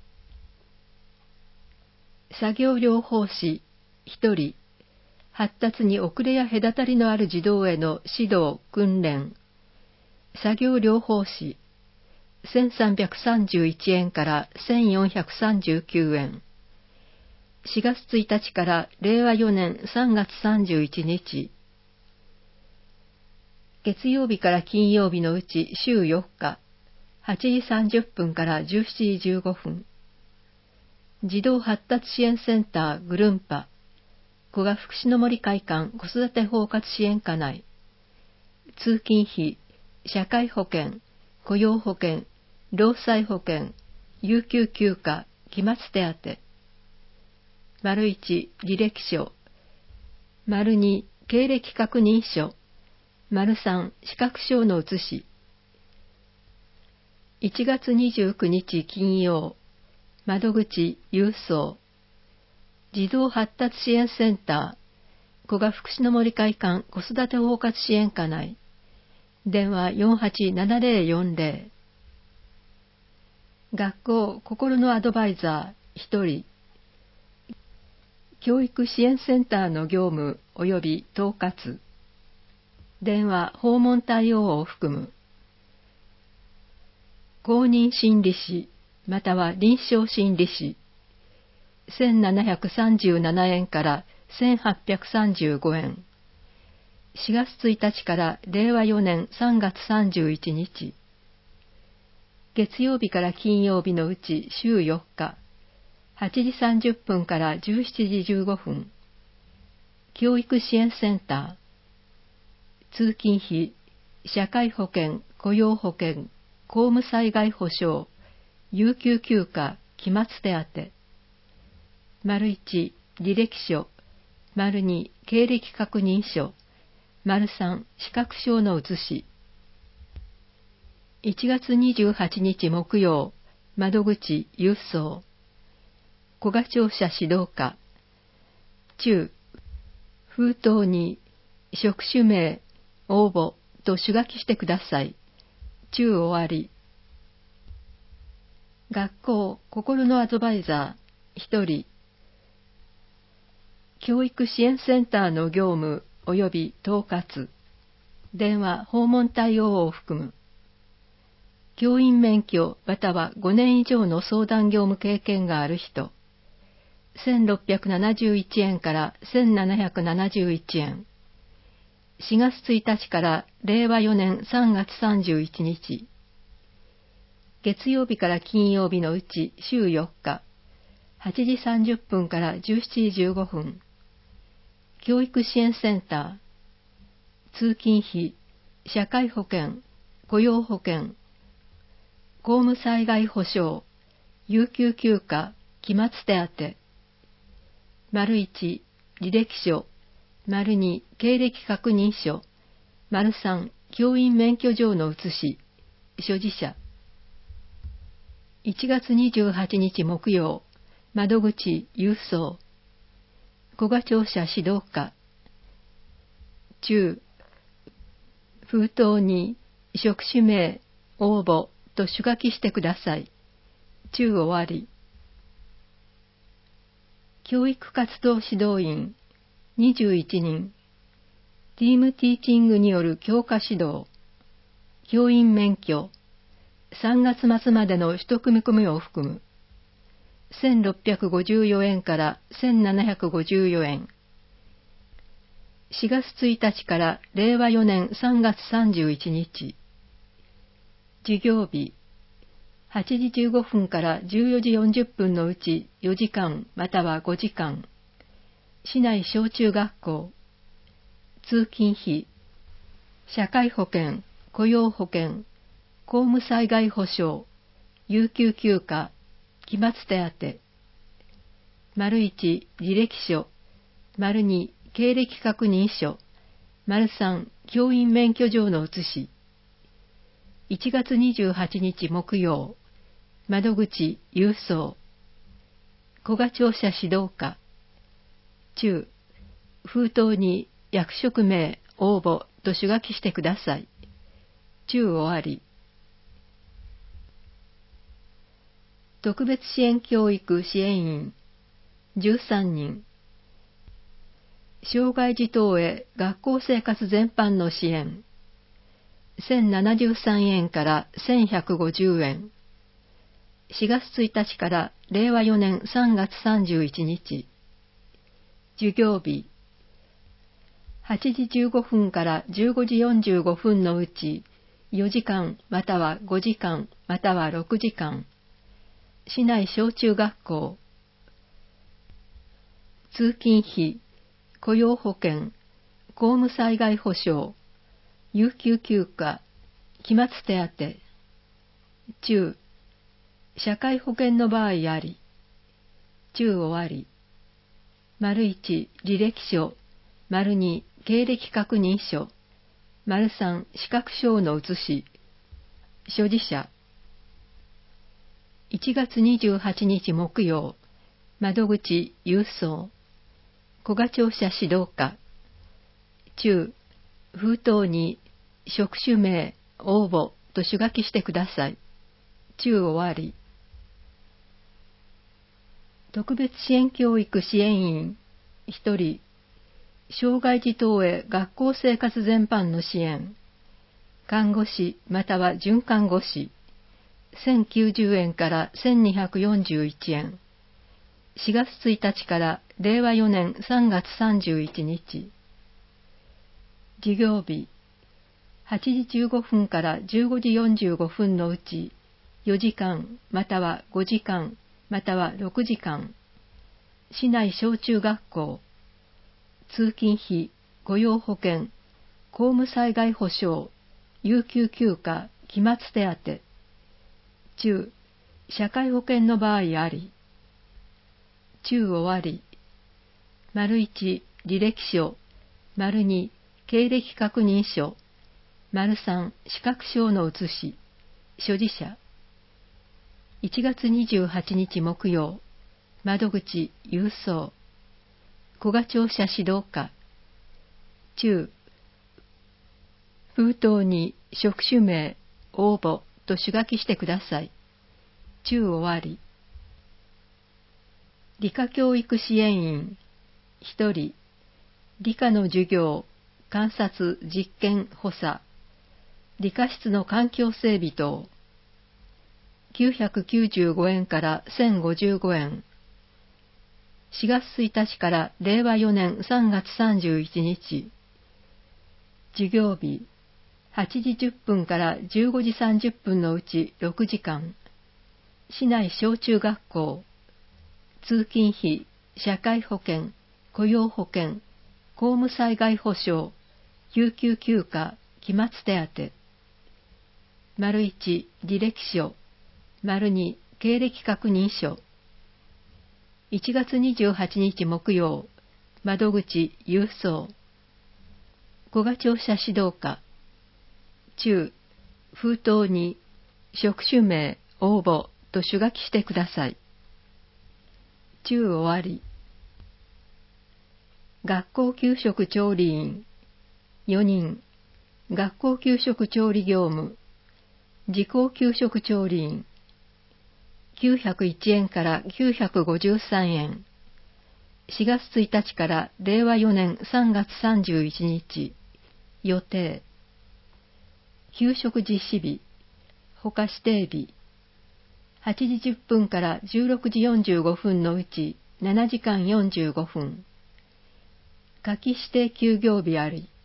作業療法士1人。発達に遅れや隔たりのある児童への指導・訓練。作業療法士1331円から1439円。4月1日から令和4年3月31日。月曜日から金曜日のうち週4日、8時30分から17時15分。児童発達支援センターぐるんぱ、古賀福祉の森会館子育て包括支援課内。通勤費、社会保険、雇用保険、労災保険、有給休暇、期末手当。1、履歴書。2、経歴確認書。3、資格証の写し。1月29日金曜、窓口郵送。児童発達支援センター、古賀福祉の森会館子育て包括支援課内。電話487040。学校心のアドバイザー1人。教育支援センターの業務及び統括。電話訪問対応を含む。公認心理士または臨床心理士。1737円から1835円。4月1日から令和4年3月31日。月曜日から金曜日のうち週4日、8時30分から17時15分。教育支援センター。通勤費、社会保険、雇用保険、公務災害保障、有給休暇、期末手当。1、履歴書。2、経歴確認書。3、資格証の写し。1月28日木曜、窓口郵送。古賀庁舎指導課。中、封筒に職種名、応募と手書きしてください。中終わり。学校心のアドバイザー1人。教育支援センターの業務及び統括。電話訪問対応を含む。教員免許または5年以上の相談業務経験がある人。1671円から1771円。4月1日から令和4年3月31日。月曜日から金曜日のうち週4日、8時30分から17時15分。教育支援センター。通勤費、社会保険、雇用保険、公務災害保障、有給休暇、期末手当。1、履歴書。2、経歴確認書。3、教員免許状の写し。所持者。1月28日木曜、窓口郵送。古賀庁舎指導課。中、封筒に職種名、応募と手書きしてください。中終わり。教育活動指導員21人。ティームティーチングによる教科指導。教員免許。3月末までの取得見込みを含む。1654円から1754円。4月1日から令和4年3月31日。授業日。 8時15分から14時40分のうち4時間または5時間、市内小中学校、通勤費、社会保険、雇用保険、公務災害保障、有給休暇、期末手当、1、履歴書、2、経歴確認書、3、教員免許状の写し。1月28日木曜、窓口郵送。古賀庁舎指導課。中、封筒に役職名、応募と手書きしてください。中終わり。特別支援教育支援員13人。障害児等へ学校生活全般の支援。1073円から1150円。4月1日から令和4年3月31日。授業日。8時15分から15時45分のうち4時間または5時間または6時間。市内小中学校。通勤費、雇用保険、公務災害保障、有給休暇、期末手当。中、社会保険の場合あり。中終わり。1、履歴書、2、経歴確認書、3、資格証の写し。所持者。1月28日木曜、窓口郵送。古賀庁舎指導課。中、封筒に職種名、応募と手書きしてください。中終わり。特別支援教育支援員1人。障害児等へ学校生活全般の支援。看護師または准看護師。1090円から1241円。4月1日から令和4年3月31日。授業日。8時15分から15時45分のうち4時間または5時間または6時間。市内小中学校。通勤費、雇用保険、公務災害保障、有給休暇、期末手当。中、社会保険の場合あり。中終わり。1、履歴書、2、経歴確認書、3、資格証の写し。所持者。1月28日木曜、窓口郵送。古賀庁舎指導課。中、封筒に職種名、応募と手書きしてください。中終わり。理科教育支援員1人。理科の授業、観察、実験、補佐。理科室の環境整備等。995円から1055円。4月1日から令和4年3月31日。授業日。8時10分から15時30分のうち6時間。市内小中学校。通勤費、社会保険、雇用保険、公務災害保障、有給休暇、期末手当。1、履歴書。2、経歴確認書。1月28日木曜、窓口郵送。古賀庁舎指導課。中、封筒に職種名、応募と手書きしてください。中終わり。学校給食調理員4人。学校給食調理業務。自校給食調理員。901円から953円。4月1日から令和4年3月31日。予定。給食実施日。他指定日。8時10分から16時45分のうち7時間45分。夏季指定休業日あり。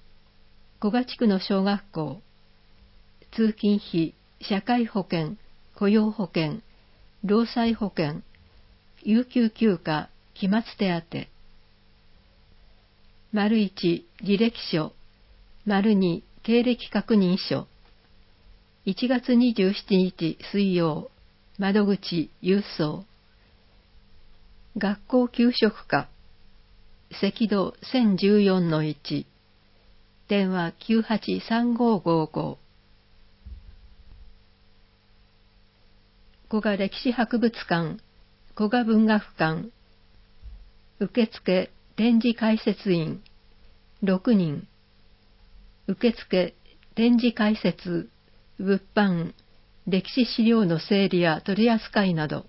古賀地区の小学校。通勤費、社会保険、 雇用保険、労災保険、有給休暇、期末手当。1、履歴書。2、経歴確認書。1月27日水曜、窓口郵送。学校給食課。赤道 1014-1。電話983555。古賀歴史博物館、古賀文学館。受付展示解説員6人。受付展示解説、物販、歴史資料の整理や取り扱いなど。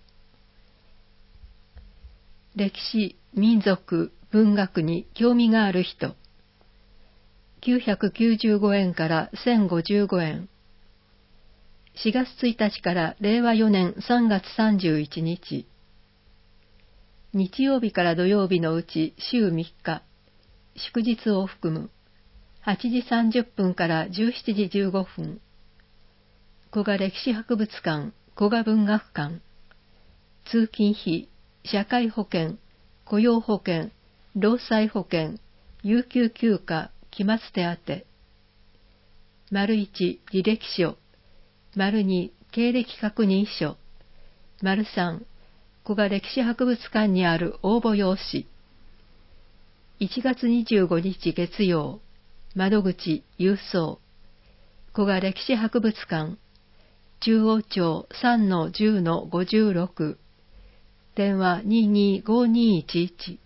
歴史、民族、文学に興味がある人。995円から1055円。4月1日から令和4年3月31日。日曜日から土曜日のうち週3日、祝日を含む。8時30分から17時15分。古賀歴史博物館、古賀文学館。通勤費、社会保険、雇用保険、労災保険、有給休暇、期末手当。1、履歴書。2、経歴確認書。3、古賀歴史博物館にある応募用紙。1月25日月曜、窓口郵送。古賀歴史博物館。中央町 3-10-56。電話225211。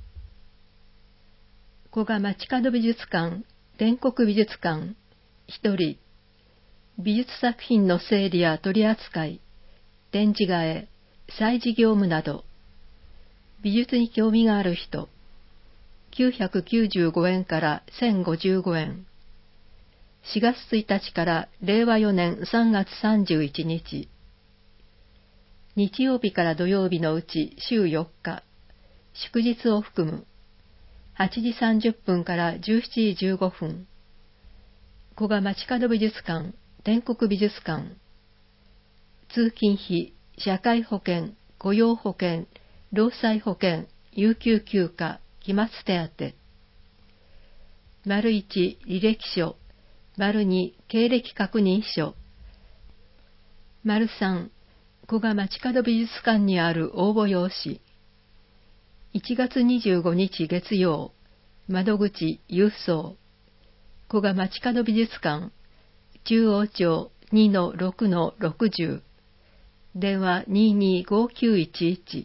古賀街角美術館、天国美術館。1人。美術作品の整理や取り扱い、展示替え、祭事業務など。美術に興味がある人。995円から1055円。4月1日から令和4年3月31日。日曜日から土曜日のうち週4日、祝日を含む。8時30分から17時15分。古賀街角美術館、天国美術館。通勤費、社会保険、雇用保険、労災保険、有給休暇、期末手当。1、履歴書。2、経歴確認書。3、古賀街角美術館にある応募用紙。1月25日月曜、窓口郵送。古賀街角美術館。中央町 2-6-60。電話225911。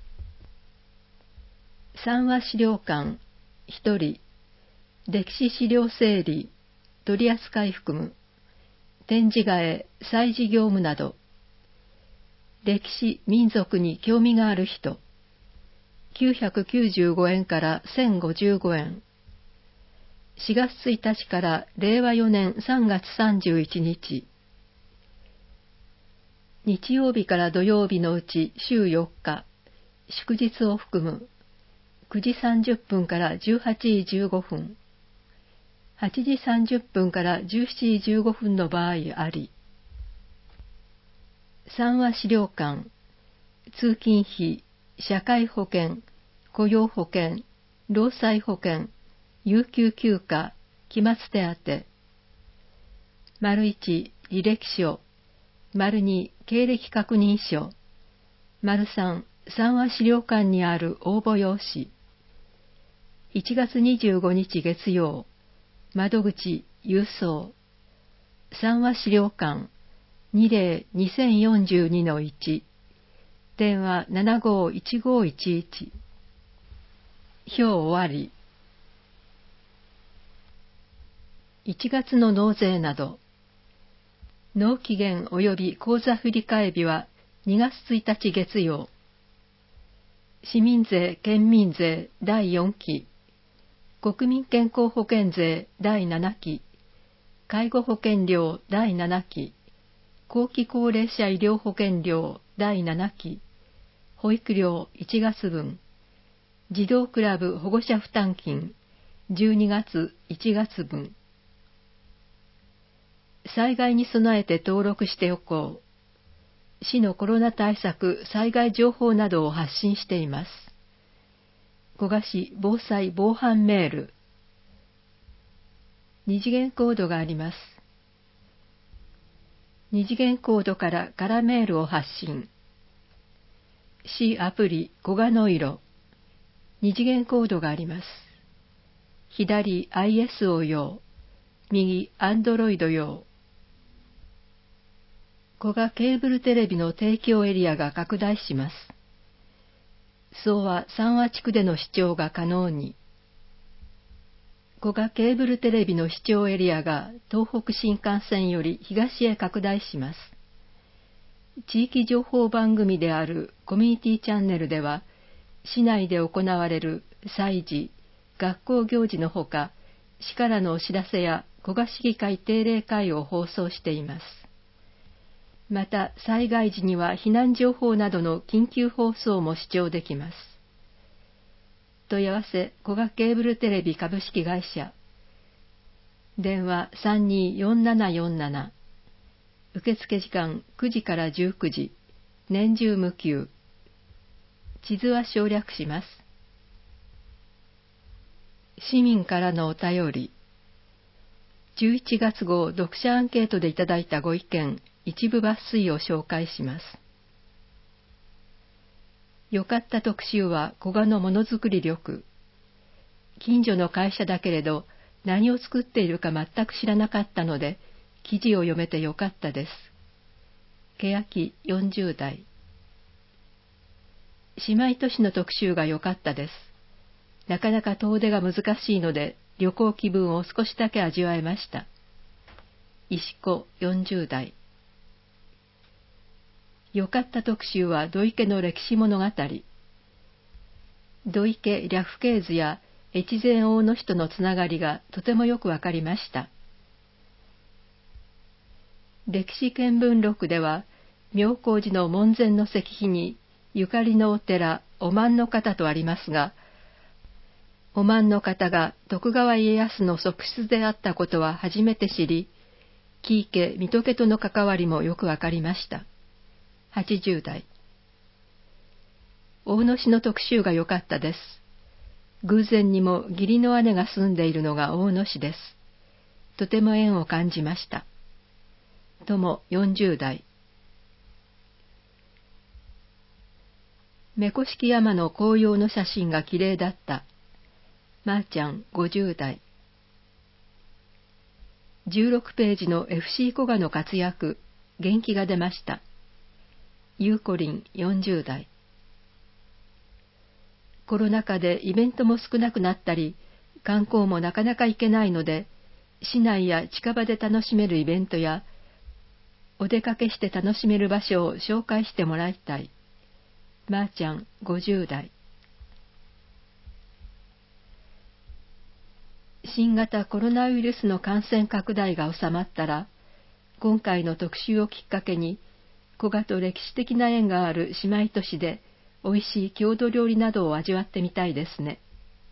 三和資料館。1人。歴史資料整理、取り扱い含む。展示替え、祭事業務など。歴史、民族に興味がある人。995円から1055円。4月1日から令和4年3月31日。日曜日から土曜日のうち週4日、祝日を含む。9時30分から18時15分。8時30分から17時15分の場合あり。三和資料館。通勤費、社会保険、雇用保険、労災保険、有給休暇、期末手当。1、履歴書。2、経歴確認書。3、三和資料館にある応募用紙。1月25日月曜、窓口郵送。三和資料館。20-2042-1。電話751511。表終わり。1月の納税など。納期限及び口座振替日は2月1日月曜。市民税・県民税第4期。国民健康保険税第7期。介護保険料第7期。後期高齢者医療保険料第7期。保育料1月分。児童クラブ保護者負担金12月1月分。災害に備えて登録しておこう。 市のコロナ対策・災害情報などを発信しています。古賀市防災防犯メール。二次元コードがあります。二次元コードからカラーメールを発信。市アプリ古賀の色。二次元コードがあります。左 ISO 用、右 Android 用。古賀ケーブルテレビの提供エリアが拡大します。総和三和地区での視聴が可能に。古賀ケーブルテレビの視聴エリアが東北新幹線より東へ拡大します。地域情報番組であるコミュニティチャンネルでは、市内で行われる祭事、学校行事のほか、市からのお知らせや古賀市議会定例会を放送しています。また、災害時には避難情報などの緊急放送も視聴できます。問い合わせ古賀ケーブルテレビ株式会社。電話324747。受付時間9時から19時。年中無休。地図は省略します。市民からのお便り。11月号読者アンケートでいただいたご意見、一部抜粋を紹介します。よかった特集は古賀のものづくり力。近所の会社だけれど何を作っているか全く知らなかったので記事を読めてよかったです。欅40代。姉妹都市の特集がよかったです。なかなか遠出が難しいので旅行気分を少しだけ味わえました。石子40代。よかった特集は土井家の歴史物語。土井家略系図や越前大野氏とのつながりがとてもよくわかりました。歴史見聞録では、妙高寺の門前の石碑にゆかりのお寺、お万の方とありますが、お万の方が徳川家康の側室であったことは初めて知り、紀伊家、水戸家との関わりもよくわかりました。80代。大野氏の特集が良かったです。偶然にも義理の姉が住んでいるのが大野市です。とても縁を感じました。友40代。目越山の紅葉の写真が綺麗だった。まーちゃん50代。16ページの FC 古賀の活躍、元気が出ました。ゆうこりん40代。コロナ禍でイベントも少なくなったり、観光もなかなか行けないので、市内や近場で楽しめるイベントや、お出かけして楽しめる場所を紹介してもらいたい。まーちゃん50代。新型コロナウイルスの感染拡大が収まったら、今回の特集をきっかけに、古賀と歴史的な縁がある姉妹都市で、おいしい郷土料理などを味わってみたいですね。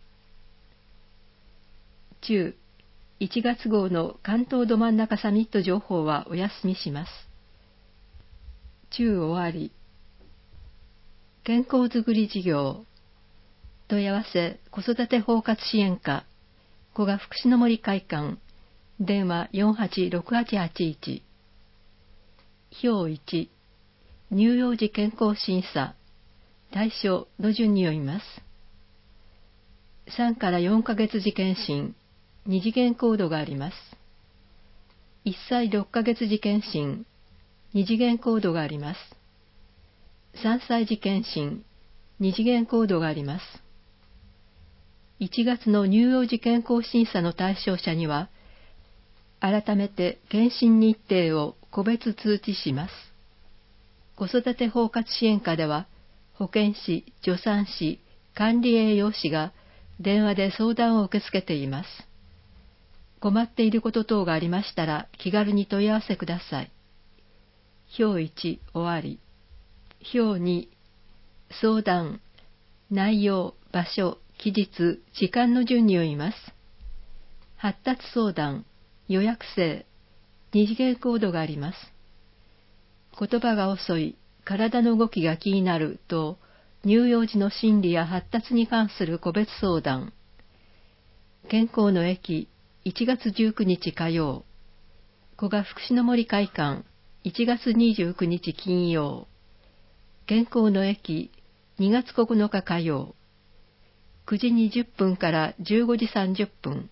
中、1月号の関東ど真ん中サミット情報はお休みします。中終わり。健康づくり事業。問い合わせ子育て包括支援課。古賀福祉の森会館。電話486881。表1。乳幼児健康審査。対象の順に読みます。3から4ヶ月時検診。2次元コードがあります。1歳6ヶ月時検診。2次元コードがあります。3歳時検診。2次元コードがあります。1月の乳幼児健康審査の対象者には、改めて検診日程を個別通知します。子育て包括支援課では、保健師、助産師、管理栄養士が電話で相談を受け付けています。困っていること等がありましたら気軽に問い合わせください。表1終わり。表2相談、内容、場所、期日、時間の順に読みます。発達相談、予約制、二次元コードがあります。 言葉が遅い、体の動きが気になると、乳幼児の心理や発達に関する個別相談。健康の駅、1月19日火曜。古賀福祉の森会館、1月29日金曜。健康の駅、2月9日火曜。9時20分から15時30分。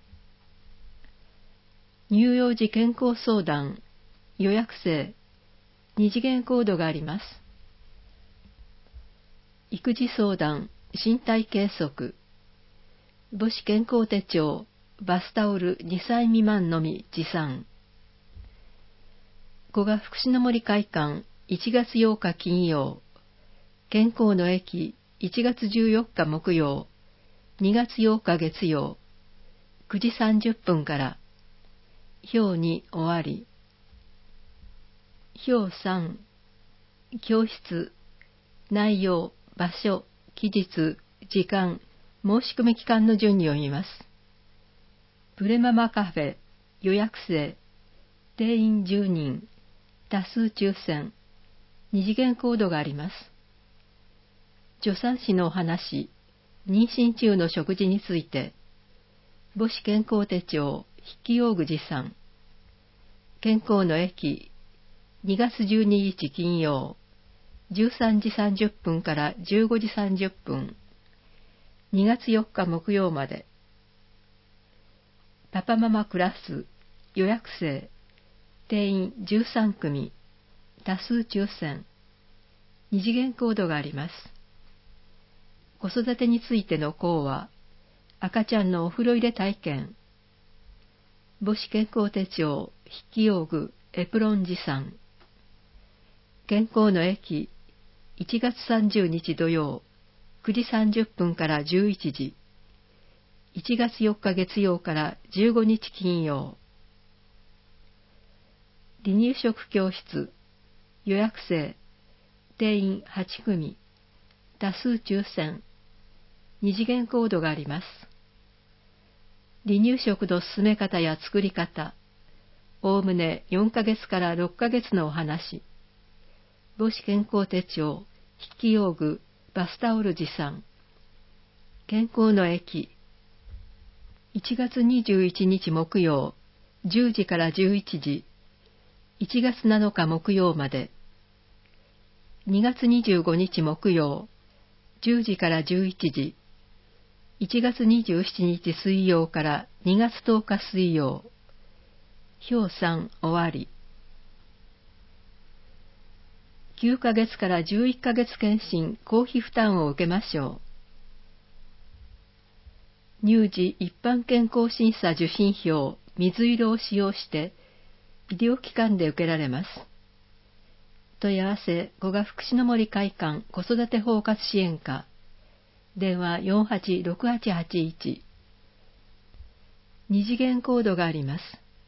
乳幼児健康相談、予約制、2次元コードがあります。育児相談、身体計測、母子健康手帳、バスタオル2歳未満のみ持参。古賀福祉の森会館、1月8日金曜。健康の駅、1月14日木曜。2月8日月曜。9時30分から。表2終わり。表3、教室、内容、場所、期日、時間、申し込み期間の順に読みます。プレママカフェ、予約制、定員10人、多数抽選、2次元コードがあります。助産師のお話、妊娠中の食事について、母子健康手帳、筆記用具持参、健康の駅、2月12日金曜、13時30分から15時30分、2月4日木曜まで。パパママクラス、予約制、定員13組、多数抽選、2次元コードがあります。子育てについての講話、赤ちゃんのお風呂入れ体験、母子健康手帳、筆記用具、エプロン持参、健康の駅、1月30日土曜、9時30分から11時、1月4日月曜から15日金曜。離乳食教室、予約制、定員8組、多数抽選、2次元コードがあります。離乳食の進め方や作り方、おおむね4ヶ月から6ヶ月のお話、母子健康手帳、筆記用具、バスタオル持参、健康の駅、1月21日木曜、10時から11時、1月7日木曜まで、2月25日木曜、10時から11時、1月27日水曜から2月10日水曜、表3終わり。9ヶ月から11ヶ月検診公費負担を受けましょう。乳児一般健康審査受診票水色を使用して医療機関で受けられます。問い合わせ古賀福祉の森会館子育て包括支援課、電話486881、二次元コードがあります。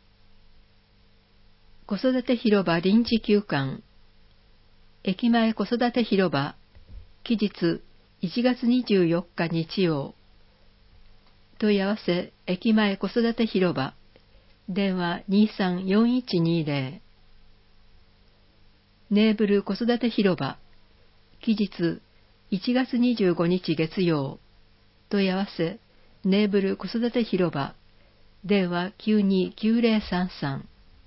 子育て広場臨時休館、駅前子育て広場、期日1月24日日曜。問い合わせ駅前子育て広場、電話234120。ネーブル子育て広場、期日1月25日月曜。問い合わせネーブル子育て広場、電話929033。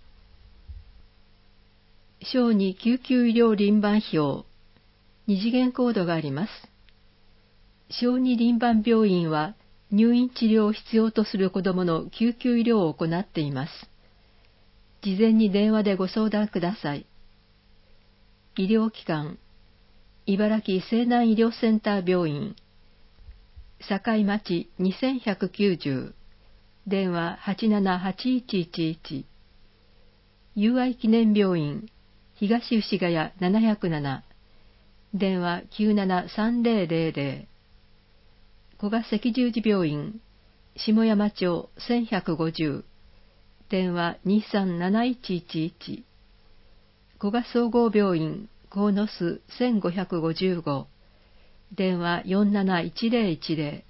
小児救急医療輪番表、二次元コードがあります。小児輪番病院は入院治療を必要とする子どもの救急医療を行っています。事前に電話でご相談ください。医療機関、茨城西南医療センター病院、境町2190、電話878111。友愛記念病院、東牛ヶ谷707、電話973000。古賀赤十字病院、下山町1150、電話237111。古賀総合病院、鴻巣1555、電話471010。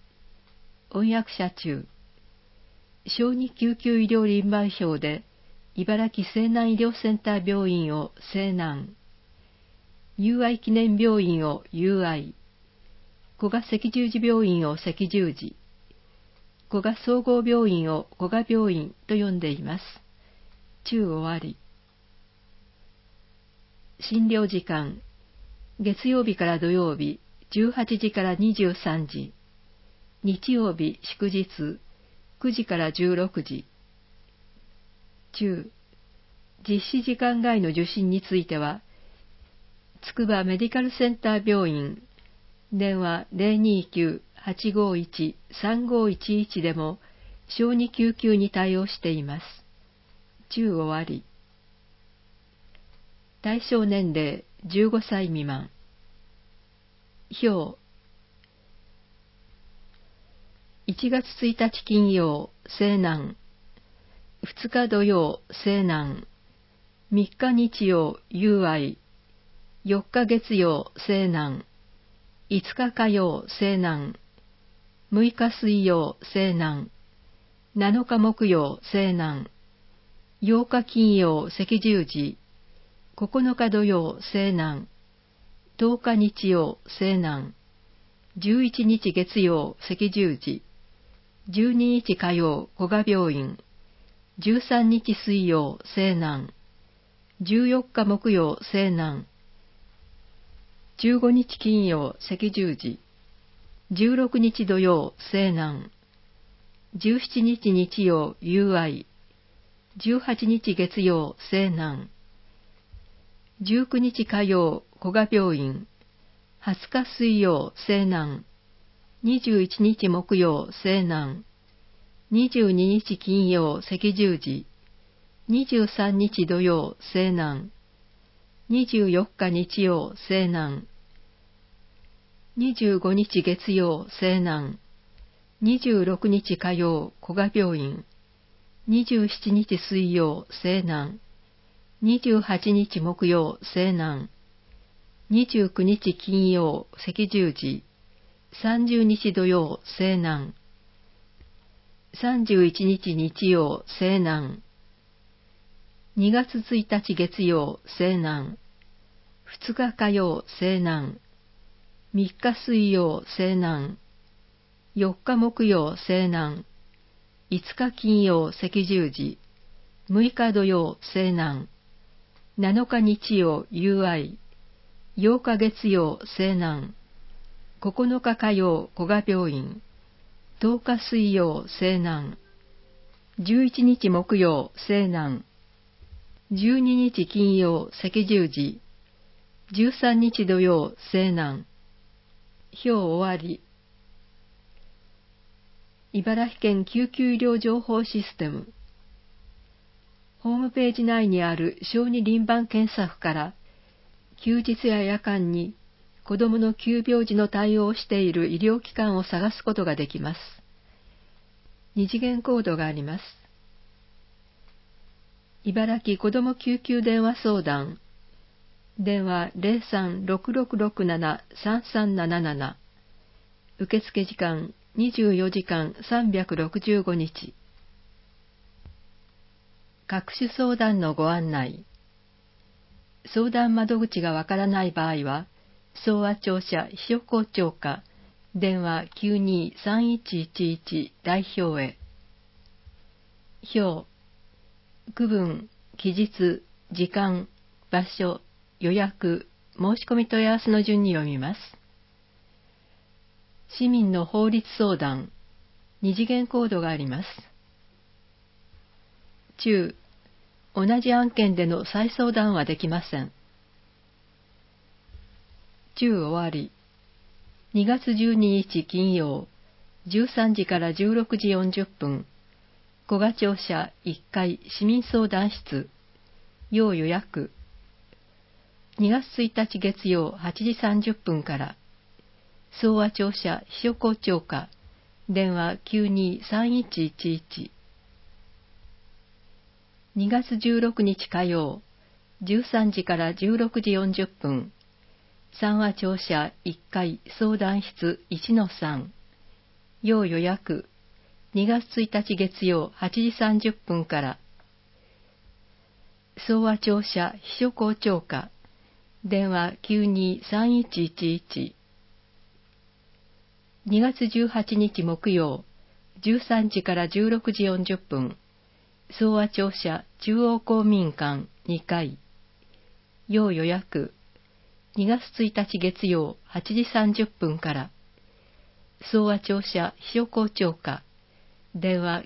翻訳者中、小児救急医療輪番表で茨城西南医療センター病院を西南、友愛記念病院を友愛、古賀赤十字病院を赤十字、古賀総合病院を古賀病院と呼んでいます。中終わり。診療時間、月曜日から土曜日、18時から23時、日曜日祝日、9時から16時。中、実施時間外の受診については、つくばメディカルセンター病院、電話 029-851-3511 でも小児救急に対応しています。中終わり。対象年齢15歳未満。表。1月1日金曜、西南。2日土曜、西南。3日日曜、友愛。4日月曜、西南。5日火曜、西南。6日水曜、西南。7日木曜、西南。8日金曜、赤十字。9日土曜、西南。10日日曜、西南。11日月曜、赤十字。12日火曜、古賀病院。13日水曜、西南。14日木曜、西南。15日金曜、赤十字。16日土曜、西南。17日日曜、友愛。18日月曜、西南。19日火曜、古賀病院。20日水曜、西南。21日木曜、西南。22日金曜、赤十字。23日土曜、西南。24日日曜、西南。25日月曜、西南。26日火曜、古賀病院。27日水曜、西南。28日木曜、西南。29日金曜、赤十字。30日土曜、西南。31日日曜、西南。2月1日月曜、西南。2日火曜、西南。3日水曜、西南。4日木曜、西南。5日金曜、赤十字。6日土曜、西南。7日日曜、友愛。8日月曜、西南。9日火曜、古賀病院。10日水曜、西南。11日木曜、西南。12日金曜、赤十字。13日土曜、西南。表終わり。茨城県救急医療情報システム。ホームページ内にある小児輪番検査符から、休日や夜間に子どもの急病時の対応をしている医療機関を探すことができます。二次元コードがあります。茨城子ども救急電話相談。電話 03-6667-3377。受付時間24時間365日。各種相談のご案内。相談窓口がわからない場合は、総和庁舎秘書校長課、電話 92-3111 代表へ。表。区分、期日、時間、場所、予約、申し込み問い合わせの順に読みます。市民の法律相談、二次元コードがあります。中、同じ案件での再相談はできません。中終わり。2月12日金曜、13時から16時40分、古賀庁舎1階市民相談室、要予約。2月1日月曜8時30分から、総和庁舎秘書校長課、電話 92-3111。2月16日火曜、13時から16時40分、三和庁舎1階相談室 1-3、要予約。2月1日月曜8時30分から、 総和庁舎秘書校長課、電話 923111。2月18日木曜、13時から16時40分、総和庁舎中央公民館2階。要予約。2月1日月曜8時30分から、総和庁舎秘書校長課、電話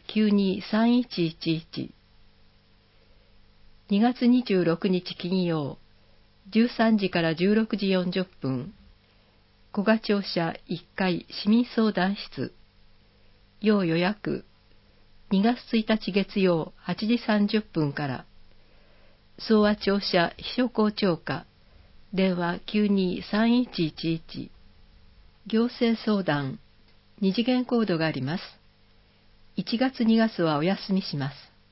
923111。2月26日金曜、13時から16時40分、古賀庁舎1階市民相談室。要予約。2月1日月曜8時30分から、総和庁舎秘書校長課、電話 923111。行政相談。2次元コードがあります。1月2月はお休みします。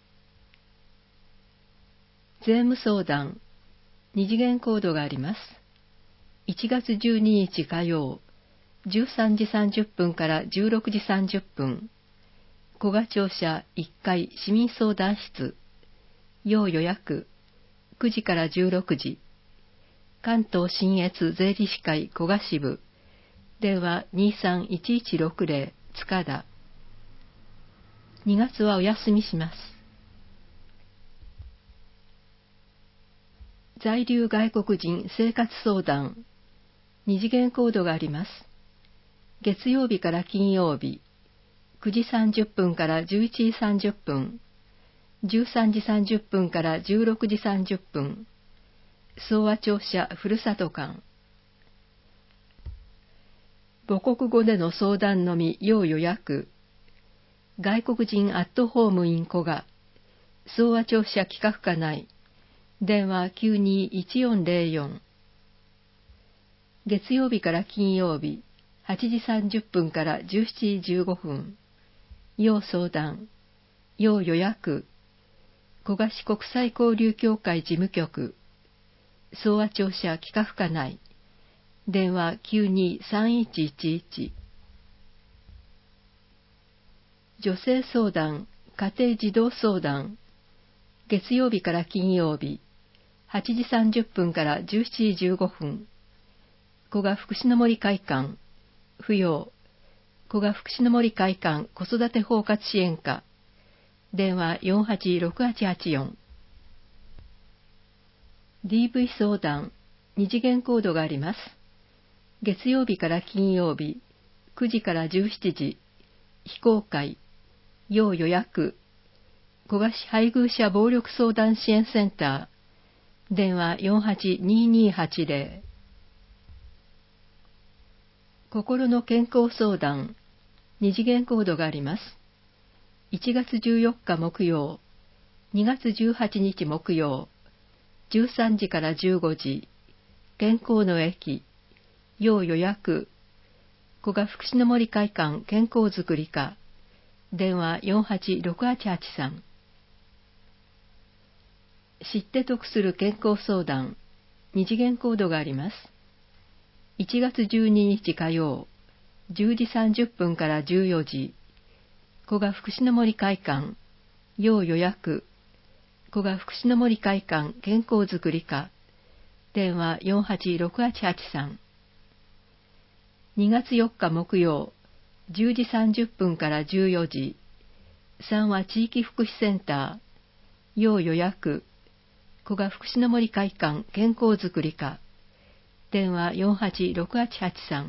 税務相談。2次元コードがあります。1月12日火曜、13時30分から16時30分、古賀庁舎1階市民相談室。要予約。9時から16時。関東信越税理士会古賀支部。電話 231160 塚田。2月はお休みします。在留外国人生活相談。2次元コードがあります。月曜日から金曜日、9時30分から11時30分、13時30分から16時30分、総和庁舎ふるさと館。母国語での相談のみ要予約。外国人アットホームイン古賀、総和庁舎企画課内、電話921404。月曜日から金曜日、8時30分から17時15分、要相談、要予約、古賀市国際交流協会事務局、総和庁舎企画課内、電話923111。女性相談、家庭児童相談、月曜日から金曜日、8時30分から17時15分、古賀福祉の森会館、扶養、古賀福祉の森会館子育て包括支援課、電話486884。DV 相談、2次元コードがあります。月曜日から金曜日、9時から17時、非公開、要予約、古賀市配偶者暴力相談支援センター、電話482280。心の健康相談、2次元コードがあります。1月14日木曜、2月18日木曜、13時から15時、健康の駅、要予約、古賀福祉の森会館健康づくり課、電話486883。知って得する健康相談、2次元コードがあります。1月12日火曜、10時30分から14時、古賀福祉の森会館、要予約、古賀福祉の森会館健康づくり課、電話486883。2月4日木曜、10時30分から14時、三和地域福祉センター、要予約、古賀福祉の森会館健康づくり課、電話486883。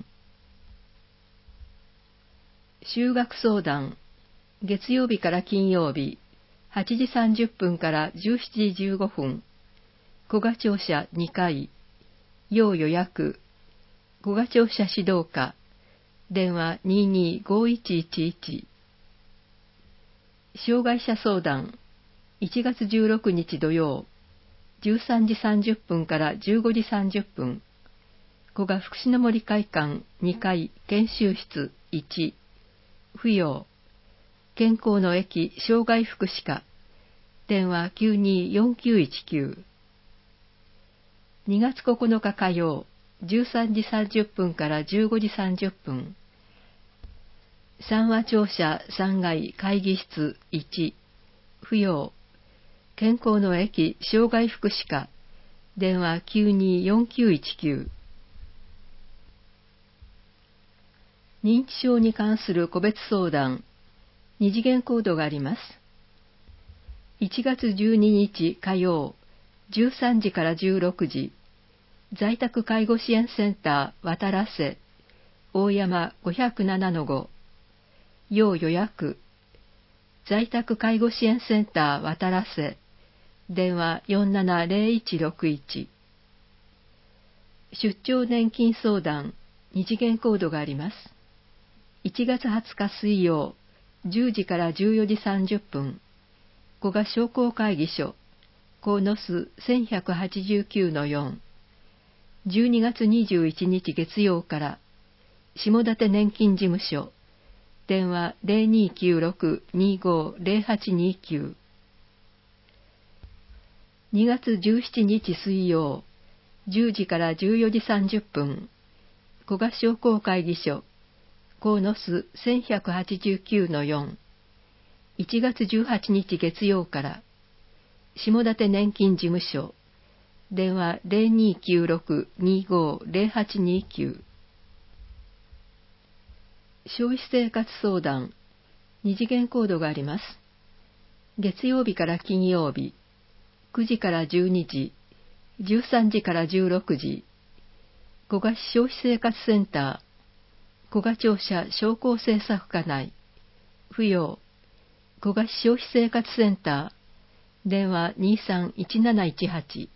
就学相談、月曜日から金曜日、8時30分から17時15分、古賀庁舎2階、要予約、古賀庁舎指導課、電話225111。障害者相談、1月16日土曜、13時30分から15時30分、古賀福祉の森会館2階研修室1、扶養、健康の駅障害福祉課、電話924919。2月9日火曜、13時30分から15時30分、三和庁舎3階会議室1、扶養、 健康の駅障害福祉課、電話924919。認知症に関する個別相談、2次元コードがあります。1月12日火曜、13時から16時、在宅介護支援センター渡良瀬、大山507-5、要予約、在宅介護支援センター渡良瀬、電話470161。出張年金相談、2次元コードがあります。1月20日水曜、10時から14時30分、古賀商工会議所、鴻巣1189-4、12月21日月曜から、下館年金事務所、電話0296-250829。2月17日水曜、10時から14時30分、古賀商工会議所、鴻巣1189-4、1月18日月曜から、下館年金事務所、電話0296-250829。消費生活相談、2次元コードがあります。月曜日から金曜日、9時から12時、13時から16時、古賀市消費生活センター、古賀庁舎商工政策課内、扶養、古賀市消費生活センター、電話231718。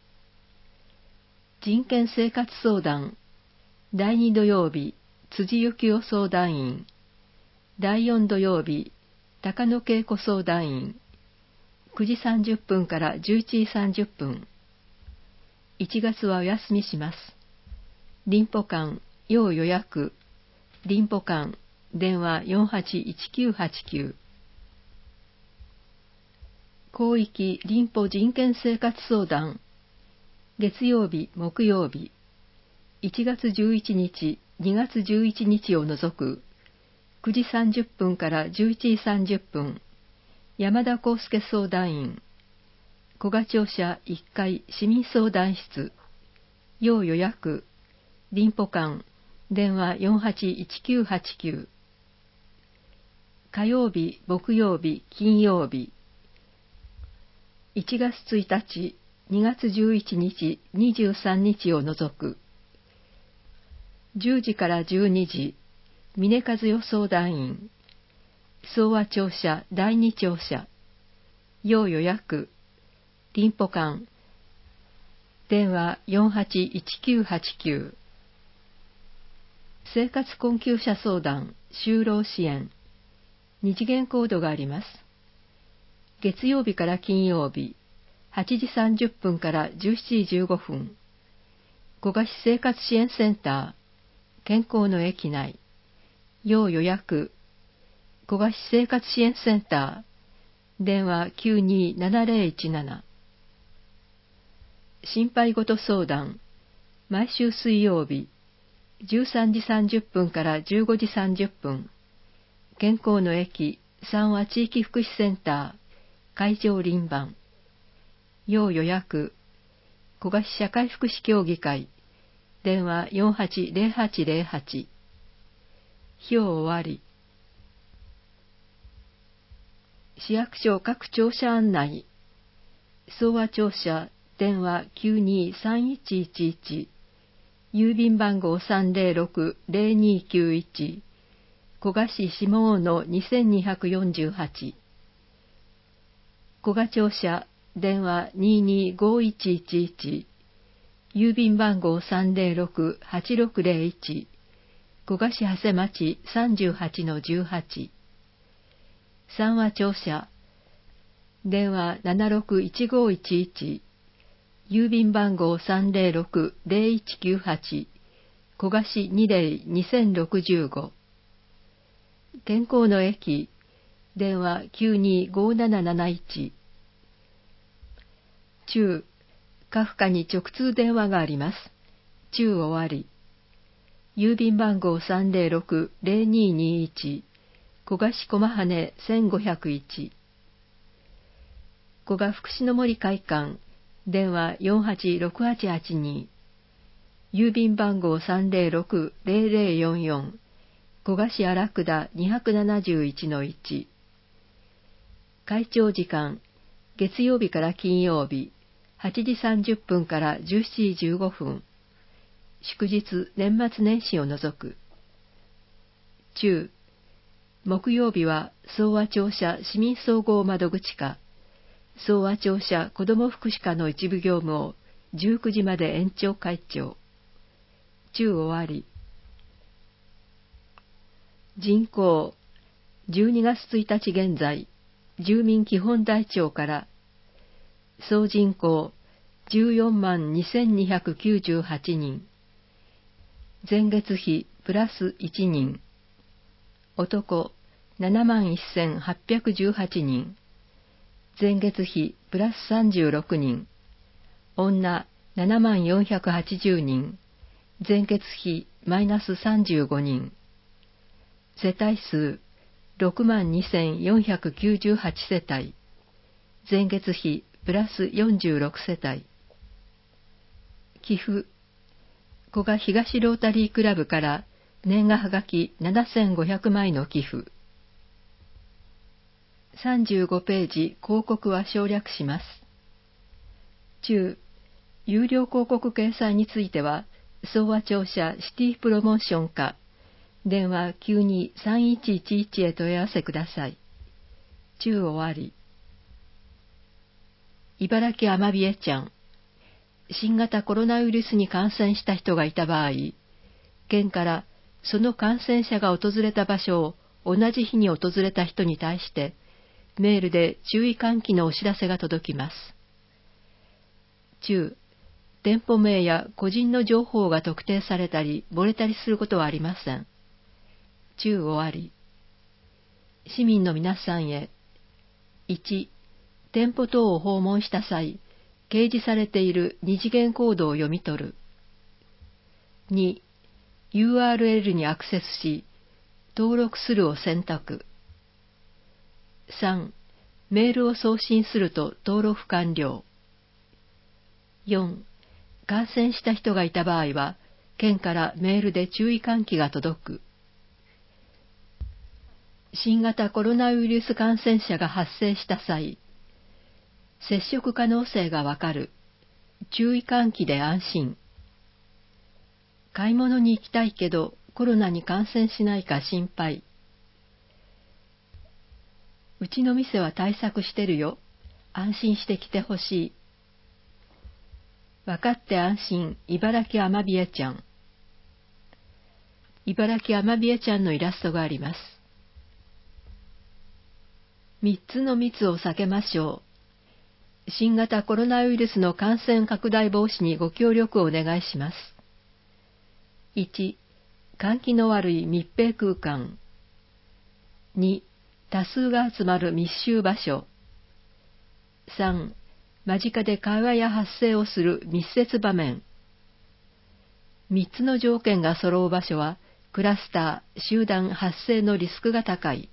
人権生活相談、第2土曜日、辻幸夫相談員、第4土曜日、高野恵子相談員、9時30分から11時30分。1月はお休みします。臨歩館、要予約、臨歩館、電話481989。広域臨歩人権生活相談、月曜日、木曜日、1月11日、2月11日を除く、9時30分から11時30分、山田康介相談員、古賀庁舎1階市民相談室、要予約、臨歩館、電話481989。火曜日、木曜日、金曜日、1月1日、2月11日、23日を除く、10時から12時、峰和代相談員、総和庁舎第2庁舎、要予約、臨歩館、電話481989。生活困窮者相談、就労支援、2次元コードがあります。月曜日から金曜日、8時30分から17時15分、古賀市生活支援センター、健康の駅内、要予約、古賀市生活支援センター、電話927017。心配事相談、毎週水曜日、13時30分から15時30分、健康の駅、三和地域福祉センター、会場輪番、要予約、古賀市社会福祉協議会、電話480808。票終わり。市役所各庁舎案内。総和庁舎、電話923111。郵便番号306-0291。古賀市下大野2248。古賀庁舎、電話225111。郵便番号306-8601。古賀市長谷町38-18。三和庁舎、電話761511。郵便番号306-0198。古賀市202-2065。健康の駅、電話925771。中、カフカに直通電話があります。中終わり。郵便番号306-0221。古賀市駒羽1501。 古賀福祉の森会館、電話486882、郵便番号306-0044、古賀市荒久田 271-1。会長時間、月曜日から金曜日、8時30分から17時15分。祝日、年末年始を除く。中、木曜日は総和庁舎市民総合窓口課、総和庁舎子ども福祉課の一部業務を19時まで延長会長。中終わり。人口、12月1日現在、住民基本台帳から、総人口142298人、前月比プラス1人、男71818人、前月比プラス36人、女70480人、前月比マイナス35人、世帯数62498世帯、前月比プラス46世帯。寄付、古賀東ロータリークラブから年賀はがき7500枚の寄付。35ページ広告は省略します。中、有料広告掲載については、総和庁舎シティプロモーション課、電話923111へ問い合わせください。中終わり。茨城アマビエちゃん。新型コロナウイルスに感染した人がいた場合、県からその感染者が訪れた場所を同じ日に訪れた人に対して、メールで注意喚起のお知らせが届きます。中、店舗名や個人の情報が特定されたり漏れたりすることはありません。中終わり。市民の皆さんへ。1、店舗等を訪問した際、掲示されている二次元コードを読み取る。2、URL にアクセスし、登録するを選択。3、メールを送信すると登録完了。4、感染した人がいた場合は、県からメールで注意喚起が届く。新型コロナウイルス感染者が発生した際、接触可能性がわかる。注意喚起で安心。買い物に行きたいけどコロナに感染しないか心配。うちの店は対策してるよ。安心して来てほしい。わかって安心、茨城アマビエちゃん。茨城アマビエちゃんのイラストがあります。3つの密を避けましょう。新型コロナウイルスの感染拡大防止にご協力をお願いします。1、換気の悪い密閉空間。2、多数が集まる密集場所。3、間近で会話や発声をする密接場面。3つの条件が揃う場所は、クラスター、集団発生のリスクが高い。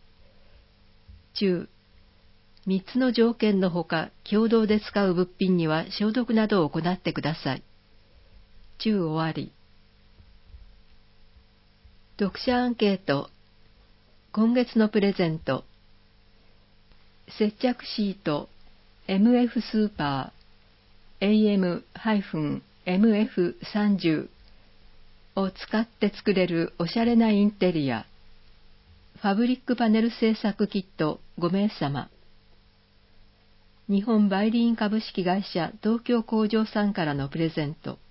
中、3つの条件のほか、共同で使う物品には消毒などを行ってください。中終わり。読者アンケート。今月のプレゼント。接着シート MF スーパー AM-MF30 を使って作れるおしゃれなインテリア。ファブリックパネル製作キット5名様。日本バイリーン株式会社東京工場さんからのプレゼント。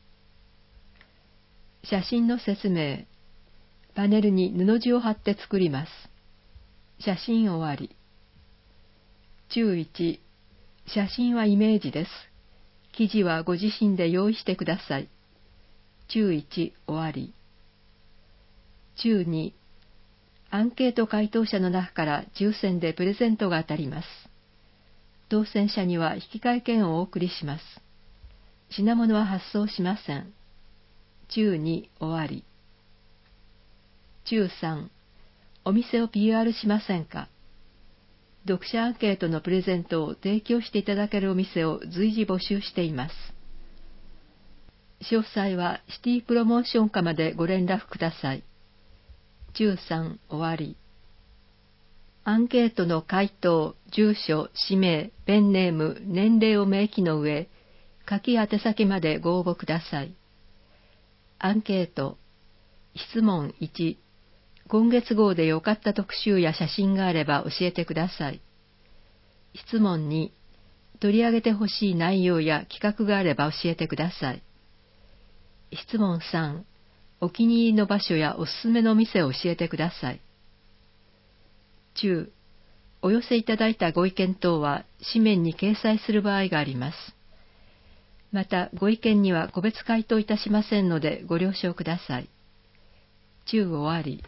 写真の説明。パネルに布地を貼って作ります。写真終わり。注1、写真はイメージです。記事はご自身で用意してください。注1終わり。注2、アンケート回答者の中から抽選でプレゼントが当たります。当選者には引換券をお送りします。品物は発送しません。注2終わり。注3、お店を PR しませんか。 読者アンケートのプレゼントを提供していただけるお店を随時募集しています。詳細はシティプロモーション課までご連絡ください。13終わり。アンケートの回答、住所、氏名、ペンネーム、年齢を明記の上、書き宛先までご応募ください。アンケート。質問1。今月号で良かった特集や写真があれば教えてください。質問2。取り上げてほしい内容や企画があれば教えてください。質問3。お気に入りの場所やおすすめの店を教えてください。10. お寄せいただいたご意見等は紙面に掲載する場合があります。また、ご意見には個別回答いたしませんのでご了承ください。10終わり。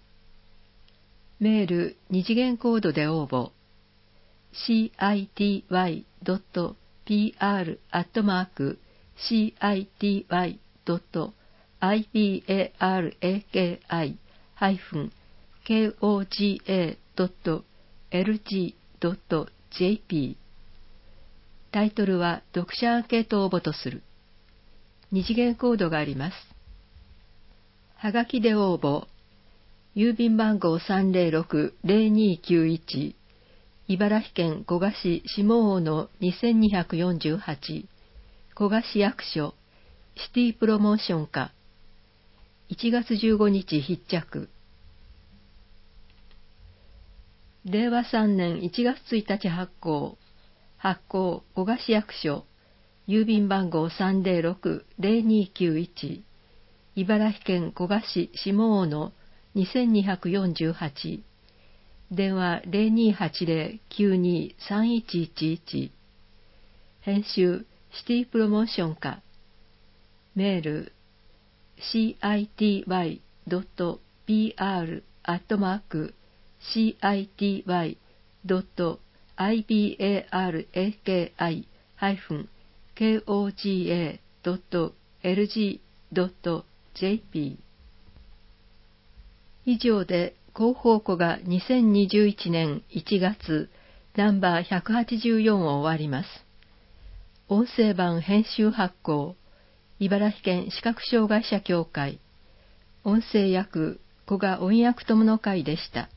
メール2次元コードで応募。city.pr@city.ibaraka.lg.jp。 タイトルは読者アンケート応募とする。2次元コードがあります。はがきで応募。郵便番号 306-0291 茨城県古河市下大野2248古河市役所シティプロモーション課1月15日必着。令和3年1月1日発行古河市役所郵便番号 306-0291 茨城県古河市下大野2248電話 0280-92-3111 編集シティプロモーション課メール city.ibaraka.koga.lg.jp 以上で広報庫が2021年1月ナンバー184を終わります。音声版編集発行茨城県視覚障害者協会音声役古賀音訳友の会でした。